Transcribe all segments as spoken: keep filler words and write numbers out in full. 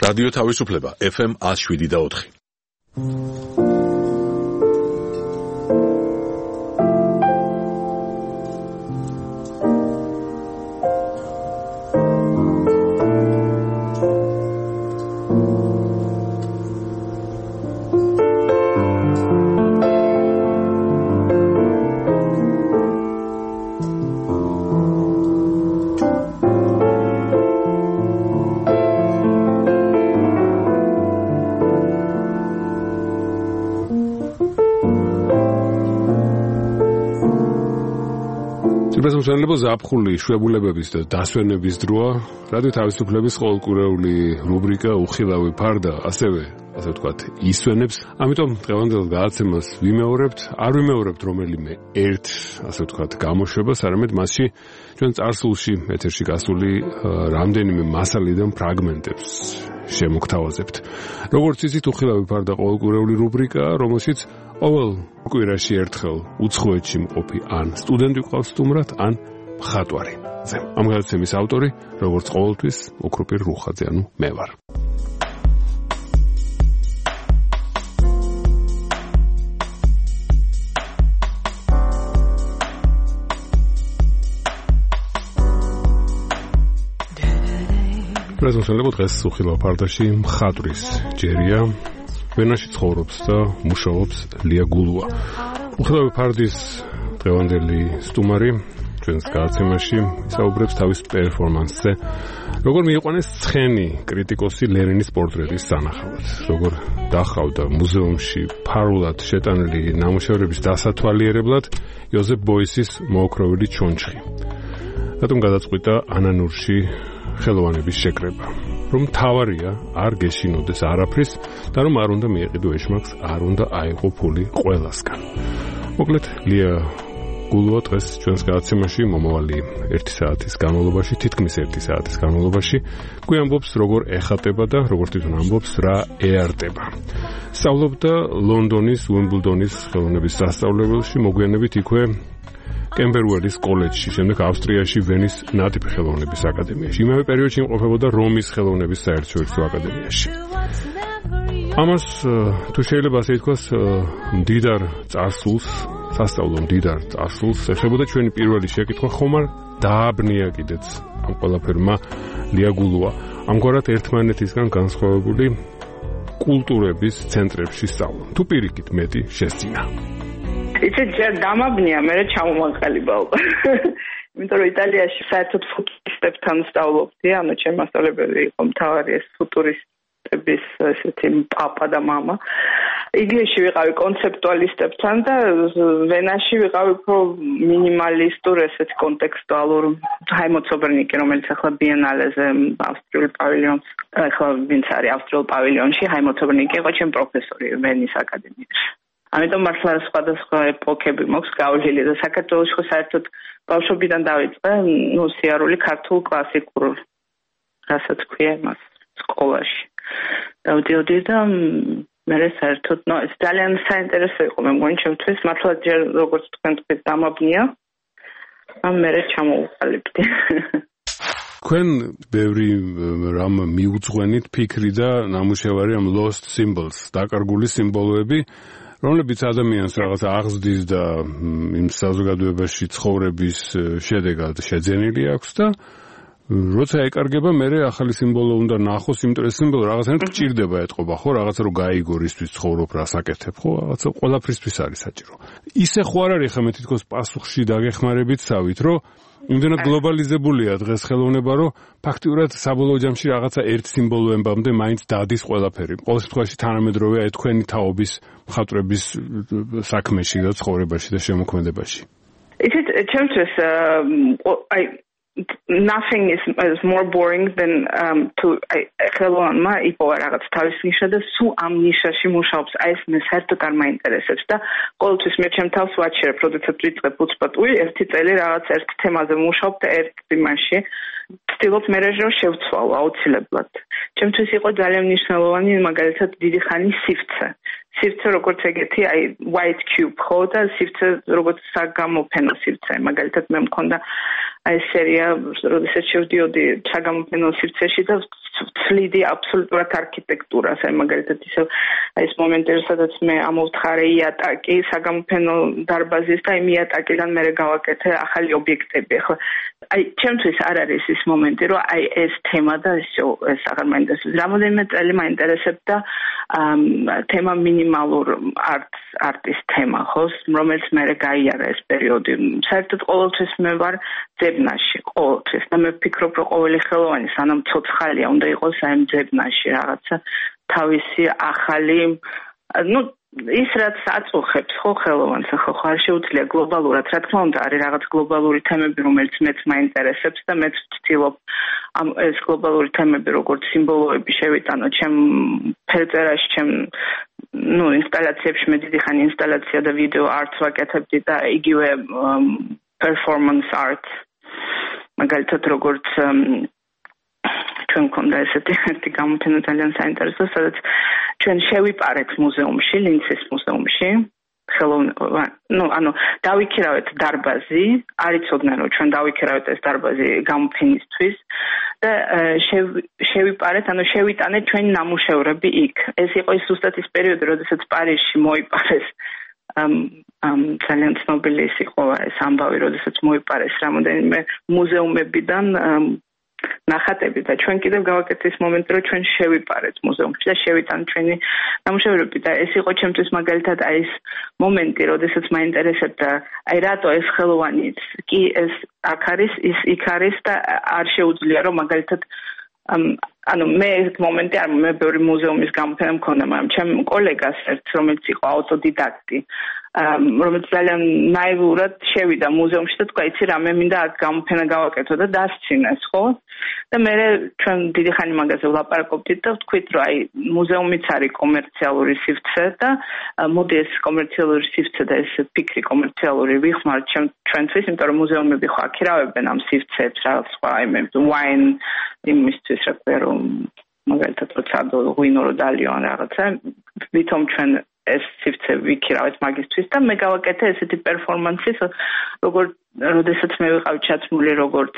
რადიო თავისუფლება ეფ ემ one oh seven და four. პრეზენტაცია ზაფხული შვებულებების და დასვენების დროა რადიო თავისუფლების ყოველკვირეული რუბრიკა უხილავი ფარდა ასევე ასე ვთქვათ ისვენებს ამიტომ დღევანდელ გადაცემას ვიმეორებთ არ ვიმეორებთ რომელიმე ერთ ასე ვთქვათ გამოშვებას არამედ მასში ჩვენ წარსულში ეთერში გასული რამდენიმე მასალიდან ფრაგმენტებს შემოგთავაზებთ როგორც იცით უხილავი ფარდა ყოველკვირეული რუბრიკა რომელშიც ყოველ კვირაში ერთხელ უცხოეთში მყოფი ან სტუდენტი გვყავს სტუმრად ან მხატვარი. ამ გადაცემის ავტორი, როგორც ყოველთვის, ოქროპირ რუხაძე, ანუ მე ვარ. პრეზენტაცია დღეს უხილავ ფარდაში მხატვრის ჯერია. ვენაში ცხოვრობს და მუშაობს ლია გულუა. უხილავი ფარდის დღევანდელი სტუმარი ჩვენს გადაცემაში ისაუბრებს თავის პერფორმანსზე. როგორ მიიყვანეს ცხენი კრიტიკოსი ლენინის პორტრეტის სანახავად. როგორ დახავდა მუზეუმში ფარულად შეტანილი ნამუშევრების დასათვალიერებლად იოზეფ ბოისის მოოქროვილი ჩონჩხი. რატომ გადაწყვიტა ანანურში ხელოვანების შეკრება. რომ თავარია არ გეშინოდეს არაფრის და რომ არ უნდა მიეყიდო ეშმაკს, არ უნდა აიღო ფული ყველასგან. მოკლედ ლია გულუა დღეს ჩვენს გადაცემაში მომავალი ერთი საათის განმავლობაში, თითქმის ერთი საათის განმავლობაში გვიამბობს როგორ ეხატება და როგორ თვითონ ამბობს რა ეარტება. სწავლობდა ლონდონის უიმბლდონის ხელოვნების სასწავლებელში, მოგვიანებით იქვე კემბერუელის კოლეჯში, შემდეგ ავსტრიაში ვენის ნატიფი ხელოვნების აკადემიაში. იმავე პერიოდში იმყოფებოდა რომის ხელოვნების საერთაშორისო აკადემიაში. ამას თუ შეიძლება ასე ითქვას, მდიდარ წარსულს, სასწავლო მდიდარ წარსულს ეხებოდა ჩვენი პირველი შეკითხვა, ხომ არ დააბნია კიდეც ამ ყველაფერმა ლია გულუა. ამგვარად ერთმანეთისგან განსხვავებული კულტურების ცენტრებში სწავლა. თუ პირიქით მეტი შესძინა. იცით, ჯერ დამაბნია, მერე ჩამომაყალიბავ. იმიტომ რომ იტალიაში საერთოდ ფუტურისტებთან სწავლობდი, ანუ ჩემი მასწავლებელი იყო მთავარი ეს ფუტურისტების ესეთი პაპა და მამა. იგლისში ვიყავი კონცეპტუალისტებთან და ვენაში ვიყავი უფრო მინიმალისტურ ესეთი კონტექსტუალურ ჰაიმოცობრნიკი, რომელიც ახლა ბიენალეზე ავსტრიულ პავილიონს, ახლა ვინც არის ავსტრიულ პავილიონში, ჰაიმოცობრნიკი იყო ჩემი პროფესორი ვენის აკადემიაში. ამიტომ მართლა სხვადასხვა ეპოქები მაქვს გავლილი და საქართველოში ხო საერთოდ ბავშვობიდან დავიწყე, ნუ სიარული ქართულ კლასიკურ რასაც ქვია მას სკოლაში. დავდიოდი და მე საერთოდ ნუ ეს ძალიან საინტერესო იყო მე მგონი ჩემთვის, მართლა ჯერ როგორც თქვენ თქვით დამაბნია, ამ მე ჩამოვყალიბდი. თქვენ ბევრი რამ მიუძღვენით ფიქრი და ნამუშევარი ამ lost symbols, დაკარგული სიმბოლოები, რომლებიც ადამიანს რაღაც აღზრდის და იმ საზოგადოებაში ცხოვრების შედეგად შეძენილი აქვს და როცა ეკარგება, მერე ახალი სიმბოლო უნდა ნახოს, იმიტომ ეს სიმბოლო რაღაცნაირად გჭირდება ეთყობა, ხო, რაღაცა რომ გაიგო რისთვის ცხოვრობ, რას აკეთებ, ხო, რაღაცა ყველაფრისთვის არის საჭირო. ისე ხო არ არის ხა მე თითქოს პასუხში დაგეხმარებით სავით, რომ იმდენად გლობალიზებულია დღეს ხელოვნება, რომ ფაქტიურად საბოლოო ჯამში რაღაცა ერთ სიმბოლოებამდე მაინც დადის ყველაფერი. ყოველ შემთხვევაში თანამედროვეა თქვენი თაობის მხატვრების საქმეში და ცხოვრებაში და შემოქმედებაში. Იცით, ჩემთვის აი nothing is, is more boring than um, to ხელოვანმა იპოვა რაღაც თავის ნიშა და სულ ამ ნიშაში მუშაობს. აი ეს მე საერთოდ არ მაინტერესებს და ყოველთვის მე ჩემ თავს ვაჩერებ, როდესაც ვიწყებ უცბად, უი, ერთი წელი რაღაც ერთ თემაზე მუშაობ და ერთ იმაში ვცდილობ მე რომ შევცვალო აუცილებლად. ჩემთვის იყო ძალიან მნიშვნელოვანი მაგალითად დიდი ხანი სივრცე. სივრცე როგორც ეგეთი, აი white cube ხო და სივრცე როგორც საგამოფენო სივრცე, მაგალითად მე მქონდა აი სერია, როდესაც შევდიოდი საგამოფენო სივრცეში და ვცლიდი აბსოლუტურად არქიტექტურას, აი მაგალითად ისევ აი ეს მომენტი, სადაც მე ამოვთხარე იატაკი საგამოფენო დარბაზის და იმ იატაკიდან მე გავაკეთე ახალი ობიექტები. ახლა აი ჩემთვის არ არის ის მომენტი, რომ აი ეს თემა და ეს ეს აღარ მაინტერესებს. რამოდენიმე წელი მაინტერესებდა თემა მინიმალურ არტ არტის თემა, ხო, რომელიც მე გაიარა ეს პერიოდი. საერთოდ ყოველთვის მე ვარ ძებნაში, ყოველთვის და მე ვფიქრობ, რომ ყოველი ხელოვანი სანამ ცოცხალია უნდა იყოს აი ძებნაში რაღაცა თავისი ახალი, ну ის რაც აწუხებს ხო ხელოვანს, ხო არ შეუძლია გლობალურად, რა თქმა უნდა, არის რაღაც გლობალური თემები, რომელიც მეც მაინტერესებს და მეც ვცდილობ ამ ეს გლობალური თემები როგორც სიმბოლოები შევიტანო ჩემ ფერწერაში, ჩემ ну ინსტალაციებში, მე დიდი ხანი ინსტალაცია და ვიდეო არტს ვაკეთებდი და იგივე performance art მაგალითად როგორც ჩვენ მქონდა ესეთი ერთი გამოფენა ძალიან საინტერესო, სადაც ჩვენ შევიპარეთ მუზეუმში, ლინცის მუზეუმში, ხელოვნება, ну, ანუ დავიქირავეთ დარბაზი, არ იცოდნენ რომ ჩვენ დავიქირავეთ ეს დარბაზი გამოფენისთვის და შევიპარეთ, ანუ შევიტანეთ ჩვენი ნამუშევრები იქ. ეს იყო ის ზუსტად ის პერიოდი, როდესაც პარიზში მოიპარეს ამ ამ ძალიან ცნობილი იყო ეს ამბავი, როდესაც მოიპარეს რამოდენიმე მუზეუმებიდან ნახატები და ჩვენ კიდევ გავაკეთეთ ის მომენტი, რომ ჩვენ შევიპარეთ მუზეუმში და შევიტანეთ ჩვენი ნამუშევრები და ეს იყო ჩემთვის მაგალითად აი ეს მომენტი, როდესაც მაინტერესებდა აი რატო ეს ხელოვანიც კი ეს აქ არის, ის იქ არის და არ შეუძლია რომ მაგალითად ანუ მე ეს მომენტი არ მე ბევრი მუზეუმის გამოფენა მქონდა, მაგრამ ჩემ კოლეგას ერთ რომელიც იყო ავტოდიდაქტი რომელიც ძალიან ნაივურად შევიდა მუზეუმში და თქვა, იცი რა, მე მინდა აქ გამოფენა გავაკეთო და დასცინეს, ხო? და მე ჩვენ დიდი ხანი მაგაზე ვლაპარაკობდით და ვთქვით, რომ აი მუზეუმიც არის კომერციალური სივრცე და მოდი ეს კომერციალური სივრცე და ეს ფიქრი კომერციალური ვიხმართ ჩვენთვის, იმიტომ რომ მუზეუმები ხო აქირავებენ ამ სივრცეებს, რაღაც სხვა აიმებს, wine იმისთვის რა ქვია, რომ მაგალითად როცა ღვინო რო დალიო ან რაღაცა, ვითომ ჩვენ ეს სივრცე ვიქირავეთ მაგისთვის და მე გავაკეთე ესეთი პერფორმანსი, როგორც როდესაც მე ვიყავ ჩაცმული როგორც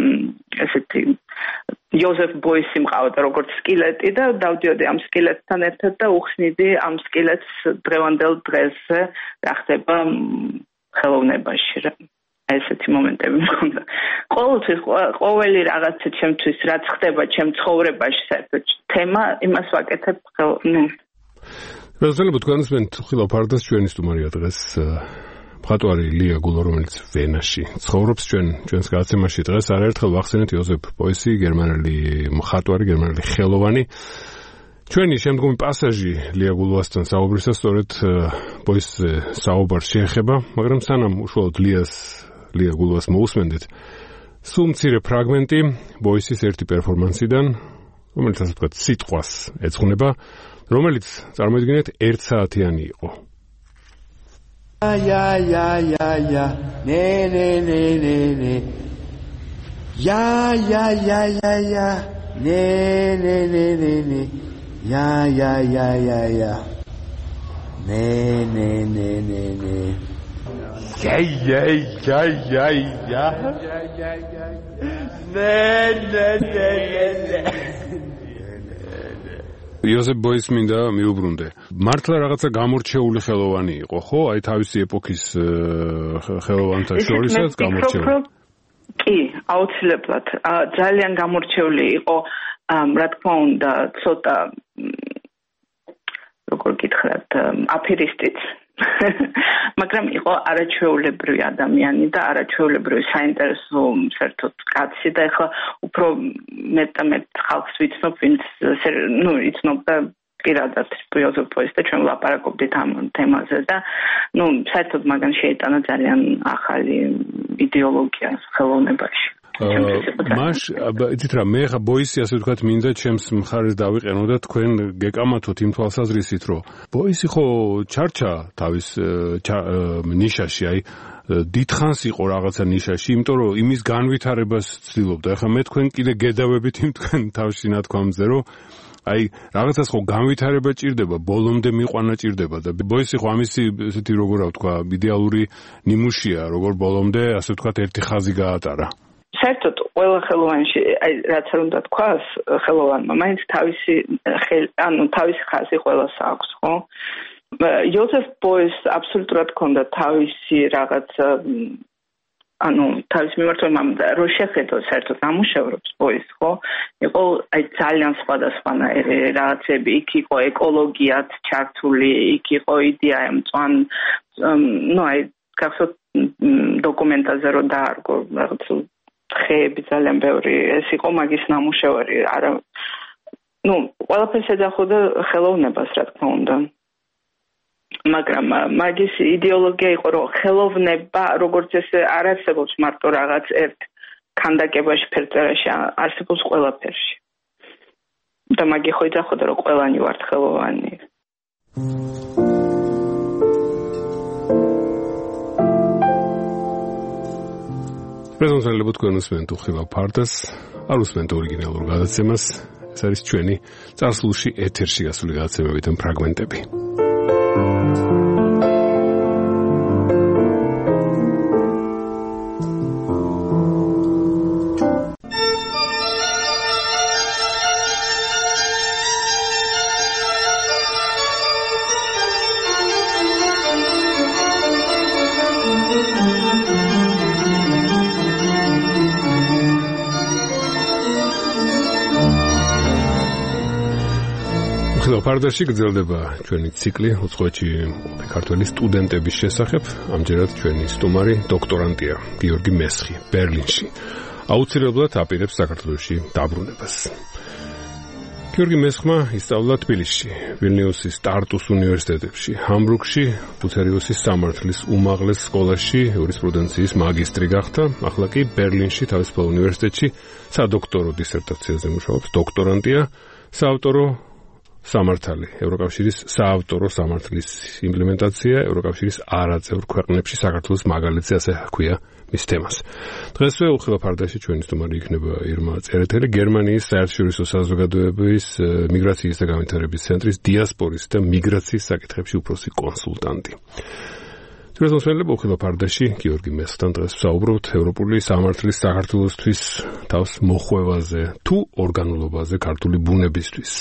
ესეთი იოზეფ ბოისი მყავდა როგორც სკილეტი და დავდიოდი ამ სკილეტთან ერთად და უხსნიდი ამ სკილეტს დღევანდელ დღესზე რა ხდება ხელოვნებაში. ესეთი მომენტები მქონდა. ყოველთვის ყოველი რაღაცა ჩემთვის რაც ხდება ჩემ ცხოვრებაში საერთოდ თემა იმას ვაკეთებ ნუ რაზელებთ განსვენთ ხილოფარდას ჩვენი სტუმარია დღეს მხატვარი ლია გულო, რომელიც ვენაში ცხოვრობს ჩვენ ჩვენს გადაცემაში დღეს არაერთხელ ვახსენეთ იოზეფ ბოისი, გერმანელი მხატვარი, გერმანელი ხელოვანი. ჩვენი შემდგომი პასაჟი ლია გულოასთან საუბრისას სწორედ ბოისზე საუბარს შეეხება, მაგრამ სანამ უშუალოდ ლიას ლია გულოას მოусმენდით, სულ მცირე ფრაგმენტი ბოისის ერთი პერფორმანსიდან, რომელიც ასე ვთქვათ სიტყვას ეძღვნება, რომელიც წარმოიდგინეთ ერთ საათიანი იყო. Ja ja ja ja ne ne ne ne ne Ja ja ja ja ja ne ne ne ne ne Ja ja ja ja ja ne ne ne ne ne Ja ja ja ja ja Ne ne ne ne იოზეფ ბოისს მინდა მიუბრუნდე. მართლა რაღაცა გამორჩეული ხელოვანი იყო, ხო? აი თავისი ეპოქის ხელოვანთა შორისაც გამორჩეული. კი, აუცილებლად. ძალიან გამორჩეული იყო, რა თქმა უნდა, ცოტა როგორ გითხრათ, აფერისტიც. მაგრამ იყო არაჩვეულებრივი ადამიანი და არაჩვეულებრივი საინტერესო საერთოდ კაცი და ეხლა უფრო მეტ და მეტ ხალხს ვიცნობ, ვინც ნუ იცნობდა პირადად იოზეფ ბოისს და ჩვენ ვლაპარაკობდით ამ თემაზე და ნუ საერთოდ მაგან შეიტანა ძალიან ახალი იდეოლოგია ხელოვნებაში. მაშ იცით რა, მე ხა ბოისი ასე ვთქვათ მინდა ჩემს მხარეს დავიყენო და თქვენ გეკამათოთ იმ თვალსაზრისით, რომ ბოისი ხო ჩარჩა თავის ნიშაში, აი დიდხანს იყო რაღაცა ნიშაში, იმიტომ რომ იმის განვითარებას ცდილობდა. ეხლა მე თქვენ კიდე გედავებით იმ თქვენ თავში ნათქვამზე, რომ აი რაღაცას ხო განვითარება ჭირდება, ბოლომდე მიყვანა ჭირდება და ბოისი ხო ამისი ესეთი როგორ ვთქვა, იდეალური ნიმუშია, როგორ ბოლომდე, ასე ვთქვათ, ერთი ხაზი გაატარა. საერთოდ ყველა ხელოვანში, აი რაც არ უნდა თქვას, ხელოვანმა მაინც თავისი ანუ თავისი ხაზი ყველას აქვს, ხო? იოზეფ ბოის აბსოლუტურად ჰქონდა თავისი რაღაც ანუ თავის მიმართულებით რო შეხედო საერთოდ ნამუშევრებს ბოის, ხო? იყო აი ძალიან სხვადასხვანაირი რაღაცები, იქ იყო ეკოლოგიაც ჩართული, იქ იყო იდეა მწვან, ну აი გახსოვთ დოკუმენტაზე რო დაარგო რაღაც ხეები ძალიან ბევრი, ეს იყო მაგის ნამუშევარი, არა ну ყველაფერს ეძახოდა ხელოვნებას, რა თქმა უნდა. მაგრამ მაგის იდეოლოგია იყო, რომ ხელოვნება, როგორც ესე არ არსებობს მარტო რაღაც ერთ ქანდაკებაში, ფერწერაში, არსებობს ყველაფერში. და მაგი ხო ეძახოდა, რომ ყველანი ვართ ხელოვანი. პრეზენტაციები თქვენ უსმენთ უხილავ ფარდას, არ უსმენთ ორიგინალურ გადაცემას, ეს არის ჩვენი წარსულში ეთერში გასული გადაცემებიდან ფრაგმენტები. ფარდაში გრძელდება ჩვენი ციკლი უცხოეთში ქართველი სტუდენტების შესახებ. ამჯერად ჩვენი სტუმარი დოქტორანტია გიორგი მესხი ბერლინში. აუცილებლად აპირებს საქართველოში დაბრუნებას. გიორგი მესხმა ისწავლა თბილისში, ვილნიუსის ტარტუს უნივერსიტეტებში, ჰამბურგში, ბუცერიოსის სამართლის უმაღლეს სკოლაში იურისპრუდენციის მაგისტრი გახდა. ახლა კი ბერლინში თავისუფალ უნივერსიტეტში სადოქტორო დისერტაციაზე მუშაობს. დოქტორანტია, საავტორო სამართალი, ევროკავშირის საავტორო სამართლის იმპლემენტაცია, ევროკავშირის არაწევრ ქვეყნებში საქართველოს მაგალითზე, ასე ჰქვია მის თემას. დღესვე უხილავ ფარდაში ჩვენი სტუმარი იქნება ირმა წერეთელი, გერმანიის საერთაშორისო საზოგადოების მიგრაციის და განვითარების ცენტრის დიასპორის და მიგრაციის საკითხებში უფროსი კონსულტანტი. დღესდღეობით უხილავ ფარდაში გიორგი მესხთან დღეს ვსაუბრობთ ევროპული სამართლის საქართველოსთვის თავს მოხვევაზე თუ ორგანულობაზე ქართული ბუნებისთვის.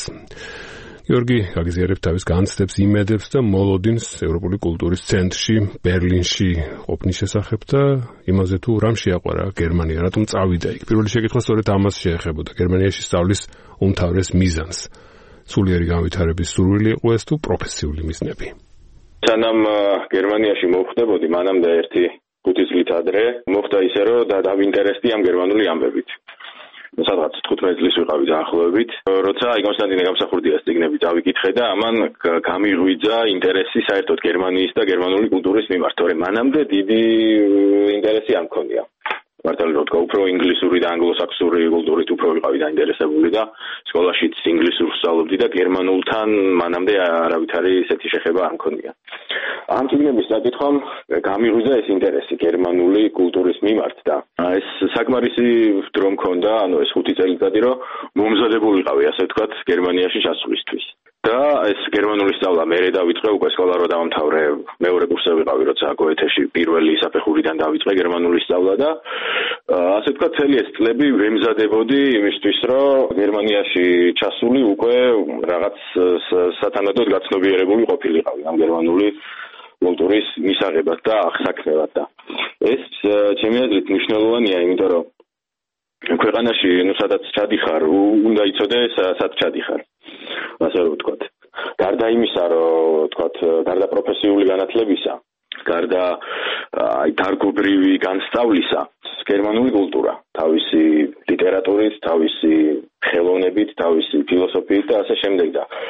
გიორგი გაგიზიარებს თავის განცდებს, იმედებს და მოლოდინს ევროპული კულტურის ცენტრში, ბერლინში ყოფნის შესახებ და იმაზე თუ რამ შეაყვარა გერმანია, რატომ წავიდა იქ. პირველი შეკითხვა სწორედ ამას შეეხებოდა. გერმანიაში სწავლის უმთავრეს მიზანს. სულიერი განვითარების სურვილი იყო ეს თუ პროფესიული მიზნები? სანამ გერმანიაში მოვხდებოდი, მანამდე ერთი ხუთი წლით ადრე მოხდა ისე, რომ დავინტერესდი ამ გერმანული ამბებით. სადღაც თხუთმეტი წლის ვიყავი დაახლოებით, როცა აი კონსტანტინე გამსახურდიას წიგნები დავიკითხე და ამან გამიღვიძა ინტერესი საერთოდ გერმანიის და გერმანული კულტურის მიმართ, თორემ მანამდე დიდი ინტერესი არ მქონია. მართალი რომ თქვა, უფრო ინგლისური და ანგლოსაქსონური კულტურით უფრო ვიყავი დაინტერესებული და სკოლაშიც ინგლისურს ვსწავლობდი და გერმანულთან მანამდე არავითარი ესეთი შეხება არ მქონია. ამ წიგნების საკითხამ გამიღვიძა ეს ინტერესი გერმანული კულტურის მიმართ და ეს საკმარისი დრო მქონდა, ანუ ეს ხუთი წელიწადი რომ მომზადებულიყავი, ასე ვთქვათ, გერმანიაში ჩასვლისთვის. და ეს გერმანული სწავლა მერე დავიწყე, უკვე სკოლა რო დავამთავრე, მეორე კურსზე ვიყავი, როცა გოეთეში პირველი საფეხურიდან დავიწყე გერმანული სწავლა და ასე ვთქვათ, მთელი ეს წლები ვემზადებოდი იმისთვის, რომ გერმანიაში ჩასული უკვე რაღაც სათანადოდ გაცნობიერებული ყოფილიყავი ამ გერმანული კულტურის მისაღებად და აღსაქმებად და ეს ჩემი აზრით მნიშვნელოვანია, იმიტომ რომ ქვეყანაში, ну, სადაც ჩადიხარ, უნდა იცოდე, სად ჩადიხარ. ასე ვთქვათ. გარდა იმისა, რომ ვთქვათ, გარდა პროფესიული განათლებისა, გარდა აი დარგობრივი განსწავლისა, გერმანული კულტურა, თავისი ლიტერატურით, თავისი ხელოვნებით, თავისი ფილოსოფიით და ასე შემდეგ და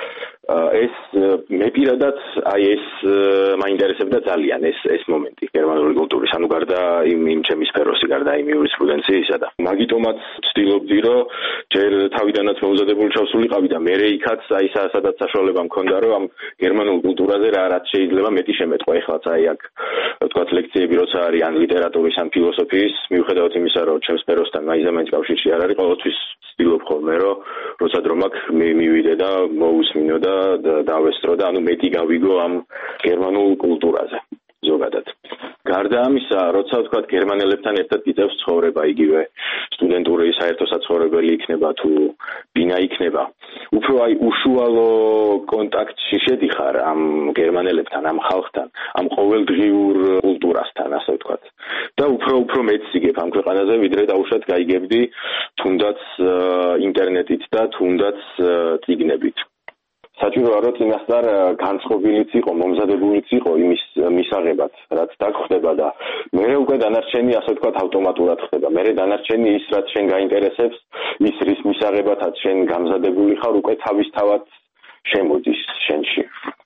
ეს მე პირადად აი ეს მაინტერესებდა ძალიან ეს ეს მომენტი გერმანული კულტურის, ანუ გარდა იმ იმ ჩემი სფეროსი, გარდა იმ იურისპრუდენციისა და მაგიტომაც ვცდილობდი, რომ ჯერ თავიდანაც მოუზადებული ჩავსულიყავი და მერე იქაც აი სადაც საშუალება მქონდა, რომ ამ გერმანულ კულტურაზე რა რაც შეიძლება მეტი შემეტყვა. ეხლაც აი აქ ვთქვათ ლექციები როცა არის ან ლიტერატურის ან ფილოსოფიის, მიუხედავად იმისა, რომ ჩემს სფეროსთან მაინც კავშირში არ არის, ყოველთვის ვცდილობ ხოლმე, რომ როცა დრო მაქვს მივიდე და მოусმინო და დავესწრო და ანუ მეტი გავიგო ამ გერმანულ კულტურაზე ზოგადად. გარდა ამისა, როცა ვთქვათ გერმანელებთან ერთად გიწევს ცხოვრება, იგივე სტუდენტური საერთო საცხოვრებელი იქნება თუ ბინა იქნება, უფრო აი უშუალო კონტაქტში შედიხარ ამ გერმანელებთან, ამ ხალხთან, ამ ყოველდღიურ კულტურასთან, ასე ვთქვათ. და უფრო უფრო მეც იგებ ამ ქვეყანაზე, ვიდრე დაუშვათ გაიგებდი თუნდაც ინტერნეტით და თუნდაც წიგნებით. საჭიროა რომ წინასწარ განწყობილიც იყო, მომზადებულიც იყო იმის მისაღებად, რაც დაგხვდება და მერე უკვე დანარჩენი ასე ვთქვათ ავტომატურად ხდება. მერე დანარჩენი ის რაც შენ გაინტერესებს, ის რის მისაღებადაც შენ გამზადებული ხარ, უკვე თავისთავად შემოდის შენში.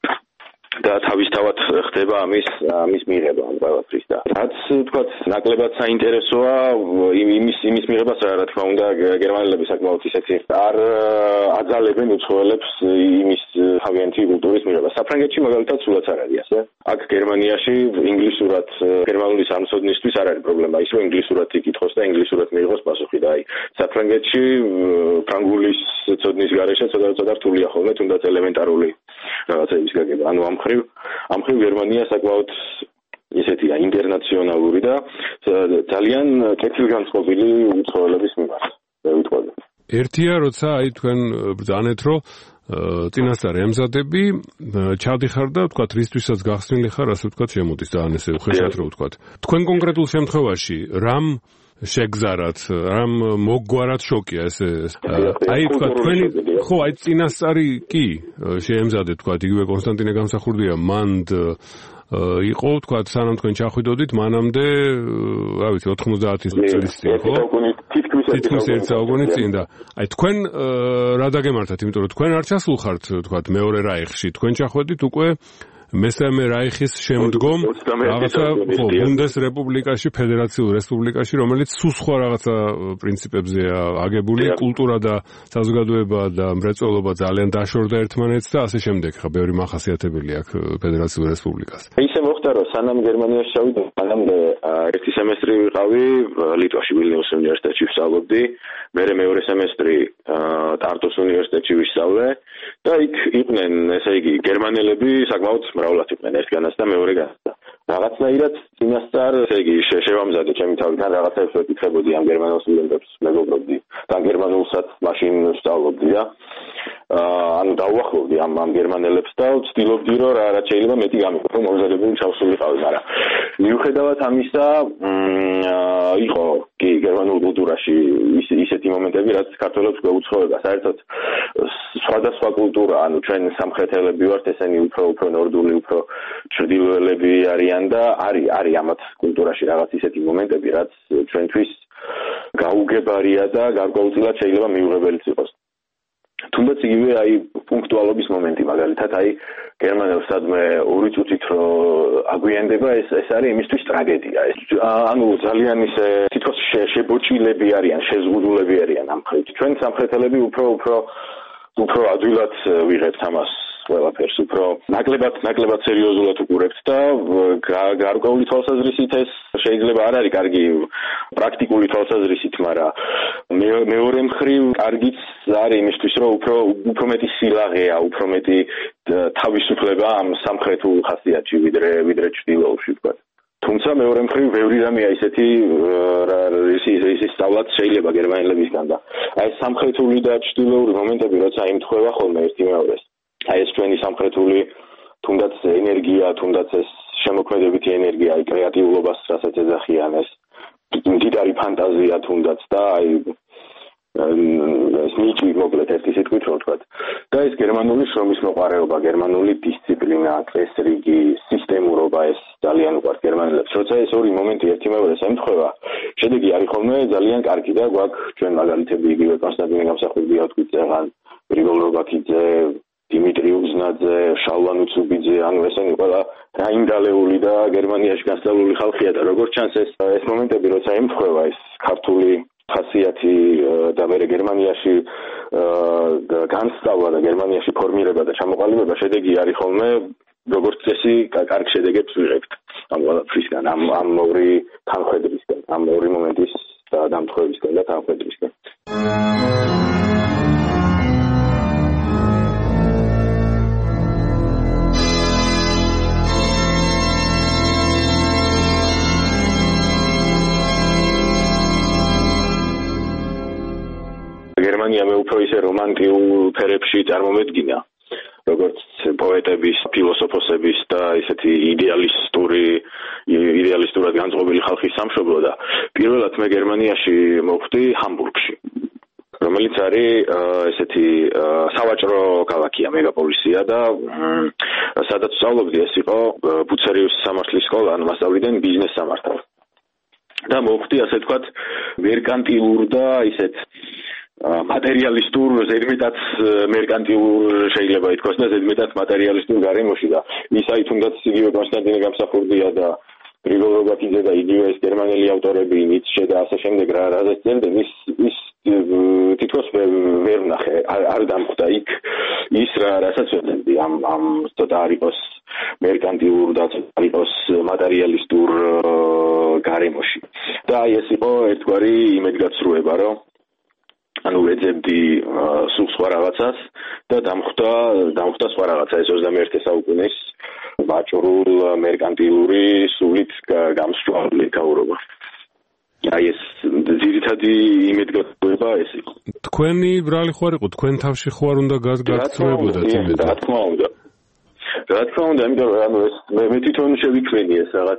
და თავისთავად ხდება ამის ამის მიღება ამ ყველაფრის და რაც ვთქვათ ნაკლებად საინტერესოა იმის იმის მიღებას რა თქმა უნდა გერმანელები საკმაოდ ისეთი არ აძალებენ უცხოელებს იმის თავიანთი კულტურის მიღებას. საფრანგეთში მაგალითად სულაც არ არის ასე. აქ გერმანიაში ინგლისურად გერმანული სამსოდნისთვის არ არის პრობლემა ის რომ ინგლისურად იკითხოს და ინგლისურად მიიღოს პასუხი და აი საფრანგეთში ფრანგულის ცოდნის გარეშე ცოტა ცოტა რთულია ხოლმე თუნდაც ელემენტარული რაღაცების გაგება. ანუ ამ მხრივ ამ მხრივ გერმანია საკმაოდ ისეთია ინტერნაციონალური და ძალიან კეთილგანწყობილი უცხოელების მიმართ. მე ვიტყოდი. ერთია როცა აი თქვენ ბრძანეთ რომ წინასწარ ემზადები ჩადიხარ და ვთქვათ რისთვისაც გახსნილი ხარ, ასე ვთქვათ შემოდის და ან ესე უხეშად რომ ვთქვათ. თქვენ კონკრეტულ შემთხვევაში რამ შეგზარათ, რამ მოგვარად შოკია ეს აი ვთქვათ თქვენი ხო აი წინასწარი კი შეემზადეთ ვთქვათ იგივე კონსტანტინე გამსახურდია მანდ იყო ვთქვათ სანამ თქვენ ჩახვიდოდით მანამდე რა ვიცი ოთხმოცდაათი წლის წინ ხო თითქმის ერთ საუკუნის წინ და აი თქვენ რა დაგემართათ იმიტომ რომ თქვენ არ ჩასულხართ ვთქვათ მეორე რაიხში თქვენ ჩახვედით უკვე მესამე რაიხის შემდგომ რაღაცა ხო ბუნდესრეპუბლიკაში ფედერაციულ რესპუბლიკაში რომელიც სულ სხვა რაღაცა პრინციპებზეა აგებული კულტურა და საზოგადოება და მრეწველობა ძალიან დაშორდა ერთმანეთს და ასე შემდეგ ხა ბევრი მახასიათებელი აქვს ფედერაციულ რესპუბლიკას. ისე მოხდა რომ სანამ გერმანიაში ჩავიდე სანამდე ერთი სემესტრი ვიყავი ლიტვაში ვილნიუს უნივერსიტეტში ვსწავლობდი მერე მეორე სემესტრი ტარტუს უნივერსიტეტში ვისწავლე და იქ იყვნენ ესე იგი გერმანელები საკმაოდ მრავლად იყვნენ ერთგანაც და მეორეგანაც და რაღაცნაირად წინასწარ ესე იგი შევამზადე ჩემი თავიდან რაღაცებს ვეკითხებოდი ამ გერმანელ სტუდენტებს მეგობრობდი და გერმანულსაც მაშინ ვსწავლობდი და ანუ დავუახლოვდი ამ ამ გერმანელებს და ვცდილობდი რომ რა რაც შეიძლება მეტი გამიყვო მომზადებული ჩავსულიყავი მაგრამ მიუხედავად ამისა იყო კი გერმანულ კულტურაში ის ისეთი მომენტები რაც საქართველოს გვეუცხოება საერთოდ სხვადასხვა კულტურა ანუ ჩვენ სამხრეთელები ვართ ესენი უფრო უფრო ნორდული უფრო ჩრდილოელები არიან და არის არის ამათ კულტურაში რაღაც ისეთი მომენტები რაც ჩვენთვის გაუგებარია და გარკვეულწილად შეიძლება მიუღებელიც იყოს თუნდაც იგივე აი პუნქტუალობის მომენტი მაგალითად აი გერმანელს სადმე ორი წუთით რო აგვიანდება ეს ეს არის იმისთვის ტრაგედია ეს ანუ ძალიან ისე თითქოს შებოჭილები არიან შეზღუდულები არიან ამ ხრივ ჩვენ სამხრეთელები უფრო უფრო უფრო ადვილად ვიღებთ ამას ყველაფერს უფრო ნაკლებად ნაკლებად სერიოზულად უყურებთ და გარკვეული თვალსაზრისით ეს შეიძლება არ არის კარგი პრაქტიკული თვალსაზრისით, მაგრამ მეორე მხრივ კარგიც არის იმისთვის, რომ უფრო უფრო მეტი სილაღეა, უფრო მეტი თავისუფლება ამ სამხრეთულ ხასიათში ვიდრე ვიდრე ჩრდილოეთში ვთქვათ. თუმცა მეორე მხრივ ბევრი რამეა ისეთი ისეთი სწავლაც შეიძლება გერმანელებისგან და აი სამხრეთული და ჩრდილოური მომენტები როცა იმთხვევა ხოლმე ერთი მეორეს აი ეს ჩვენი სამხრეთული თუნდაც ენერგია, თუნდაც ეს შემოქმედებითი ენერგია, აი კრეატიულობას რასაც ეძახიან ეს მდიდარი ფანტაზია თუნდაც და აი ეს ნიჭი მოკლედ ერთი სიტყვით რომ ვთქვათ და ეს გერმანული შრომის მოყარეობა, გერმანული დისციპლინა, წესრიგი, სისტემურობა ეს ძალიან უყვართ გერმანელებს. როცა ეს ორი მომენტი ერთიმეორეს ემთხვევა, შედეგი არის ხოლმე ძალიან კარგი და გვაქვს ჩვენ მაგალითები იგივე კონსტანტინე გამსახურდია თქვით ზეღან, გრიგოლ რობაქიძე დიმიტრი უგზნაძე, შალვა ნუცუბიძე, ანუ ესენი ყველა რაინდალეული და გერმანიაში გასწავლული ხალხია და როგორც ჩანს ეს ეს მომენტები როცა ემთხვევა ეს ქართული ხასიათი და მე გერმანიაში განსწავლა და გერმანიაში ფორმირება და ჩამოყალიბება შედეგი არის ხოლმე როგორც წესი კარგ შედეგებს ვიღებთ ამ ყველაფრისგან ამ ამ ორი თანხმედრისგან ამ ორი მომენტის დამთხოვისგან და თანხმედრისგან გერმანია მე უფრო ისე რომანტიულ ფერებში წარმომედგინა როგორც პოეტების, ფილოსოფოსების და ისეთი იდეალისტური იდეალისტურად განწყობილი ხალხის სამშობლო და პირველად მე გერმანიაში მოვხვდი ჰამბურგში რომელიც არის ესეთი სავაჭრო ქალაქია, მეგაპოლისია და სადაც სწავლობდი ეს იყო ბუცერიუს სამართლის სკოლა, ანუ მასწავლდნენ ბიზნეს სამართალს და მოვხვდი ასე ვთქვათ მერკანტილურ და ისეთ მატერიალისტურ, ზედმეტად მერკანტილურ შეიძლება ითქვას და ზედმეტად მატერიალისტურ გარემოში და ისაი თუნდაც იგივე კონსტანტინე გამსახურდია და გრიგოლ რობაქიძე და იგივე ეს გერმანელი ავტორები ნიცშე და ასე შემდეგ რა რაზეც წერდნენ ის ის თითქოს ვერ ვნახე არ დამხვდა იქ ის რა რასაც ვეძებდი ამ ამ ცოტა არ იყოს მერკანტილურ და არ იყოს მატერიალისტურ გარემოში და ეს იყო ერთგვარი იმედგაცრუება რომ ანუ ვეძებდი სულ სხვა რაღაცას და დამხვდა დამხვდა სხვა რაღაცა ეს ოცდამეერთე საუკუნის ვაჭრულ მერკანტილური სულით გამსჭვალული გაურობა. აი ეს ძირითადი იმედგაცრუება ეს იყო. თქვენი ბრალი ხო არ იყო თქვენ თავში ხო არ უნდა გაგაცრუებოდათ იმედი? რა თქმა უნდა. რა თქმა უნდა, იმიტომ რომ ანუ ეს მე მე თვითონ შევიქმნი ეს რაღაც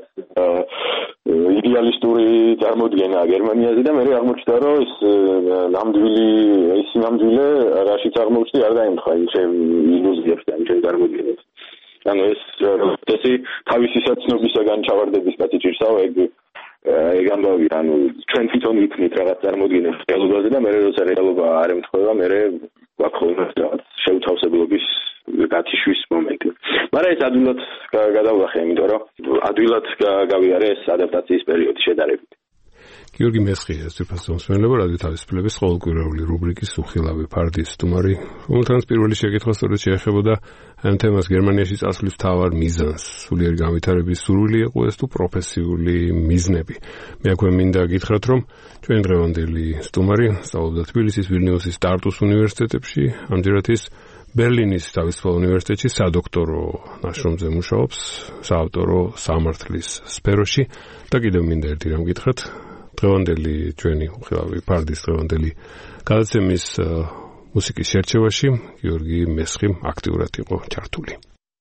იდეალისტური წარმოდგენა გერმანიაზე და მე აღმოჩნდა რომ ეს ნამდვილი ეს ნამდვილი რაშიც აღმოჩნდი არ დაემთხვა იმ ჩემ ილუზიებს და იმ ჩემ წარმოდგენებს. ანუ ეს ესე თავისი საცნობისაგან ჩავარდების კაცი ჭირსაო ეგ ეგ ამბავი ანუ ჩვენ თვითონ ვიქნით რაღაც წარმოდგენებს რეალობაზე და მე როცა რეალობა არ ემთხვევა მე გვაქვს ხოლმე რაღაც შეუთავსებლობის გათიშვის მომენტი. მაგრამ ეს ადვილად გადავლახე, იმიტომ რომ ადვილად გავიარე ეს ადაპტაციის პერიოდი შედარებით. გიორგი მესხია, სტრიფასონის მსმენელობა რადიო თავისუფლების ყოველკვირეული რუბრიკის უხილავი ფარდის სტუმარი, რომელთანაც პირველი შეკითხვა სწორედ შეეხებოდა ამ თემას გერმანიაში წასვლის მთავარ მიზანს, სულიერი განვითარების სურვილი იყო ეს თუ პროფესიული მიზნები. მე აქვე მინდა გითხრათ, რომ ჩვენი დღევანდელი სტუმარი სწავლობდა თბილისის, ვილნიუსის, ტარტუს უნივერსიტეტებში, ამჯერად ის ბერლინის თავისუფალ უნივერსიტეტში სადოქტორო ნაშრომზე მუშაობს, საავტორო სამართლის სფეროში და კიდევ მინდა ერთი რამ გითხრათ, დღევანდელი ჩვენი უხილავი ფარდის დღევანდელი გადაცემის მუსიკის შერჩევაში გიორგი მესხი აქტიურად იყო ჩართული.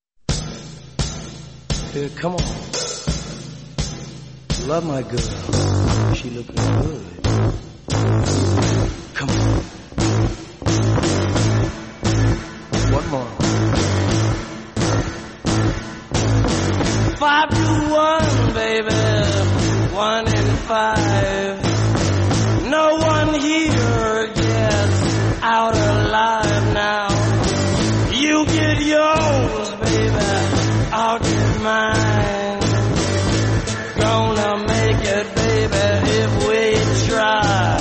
Hey, come on. Love my girl. She looking good. Come on. One more. Five to one, baby. One in five. No one here gets out alive now. You get yours, baby. I'll get mine. Gonna make it, baby, if we try.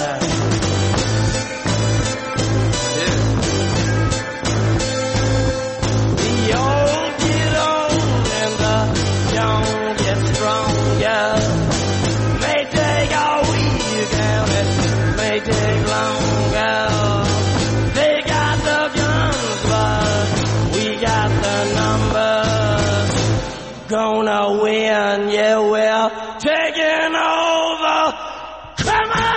Take longer. They got the guns, but we got the numbers. Gonna win, yeah, we're taking over. Come on!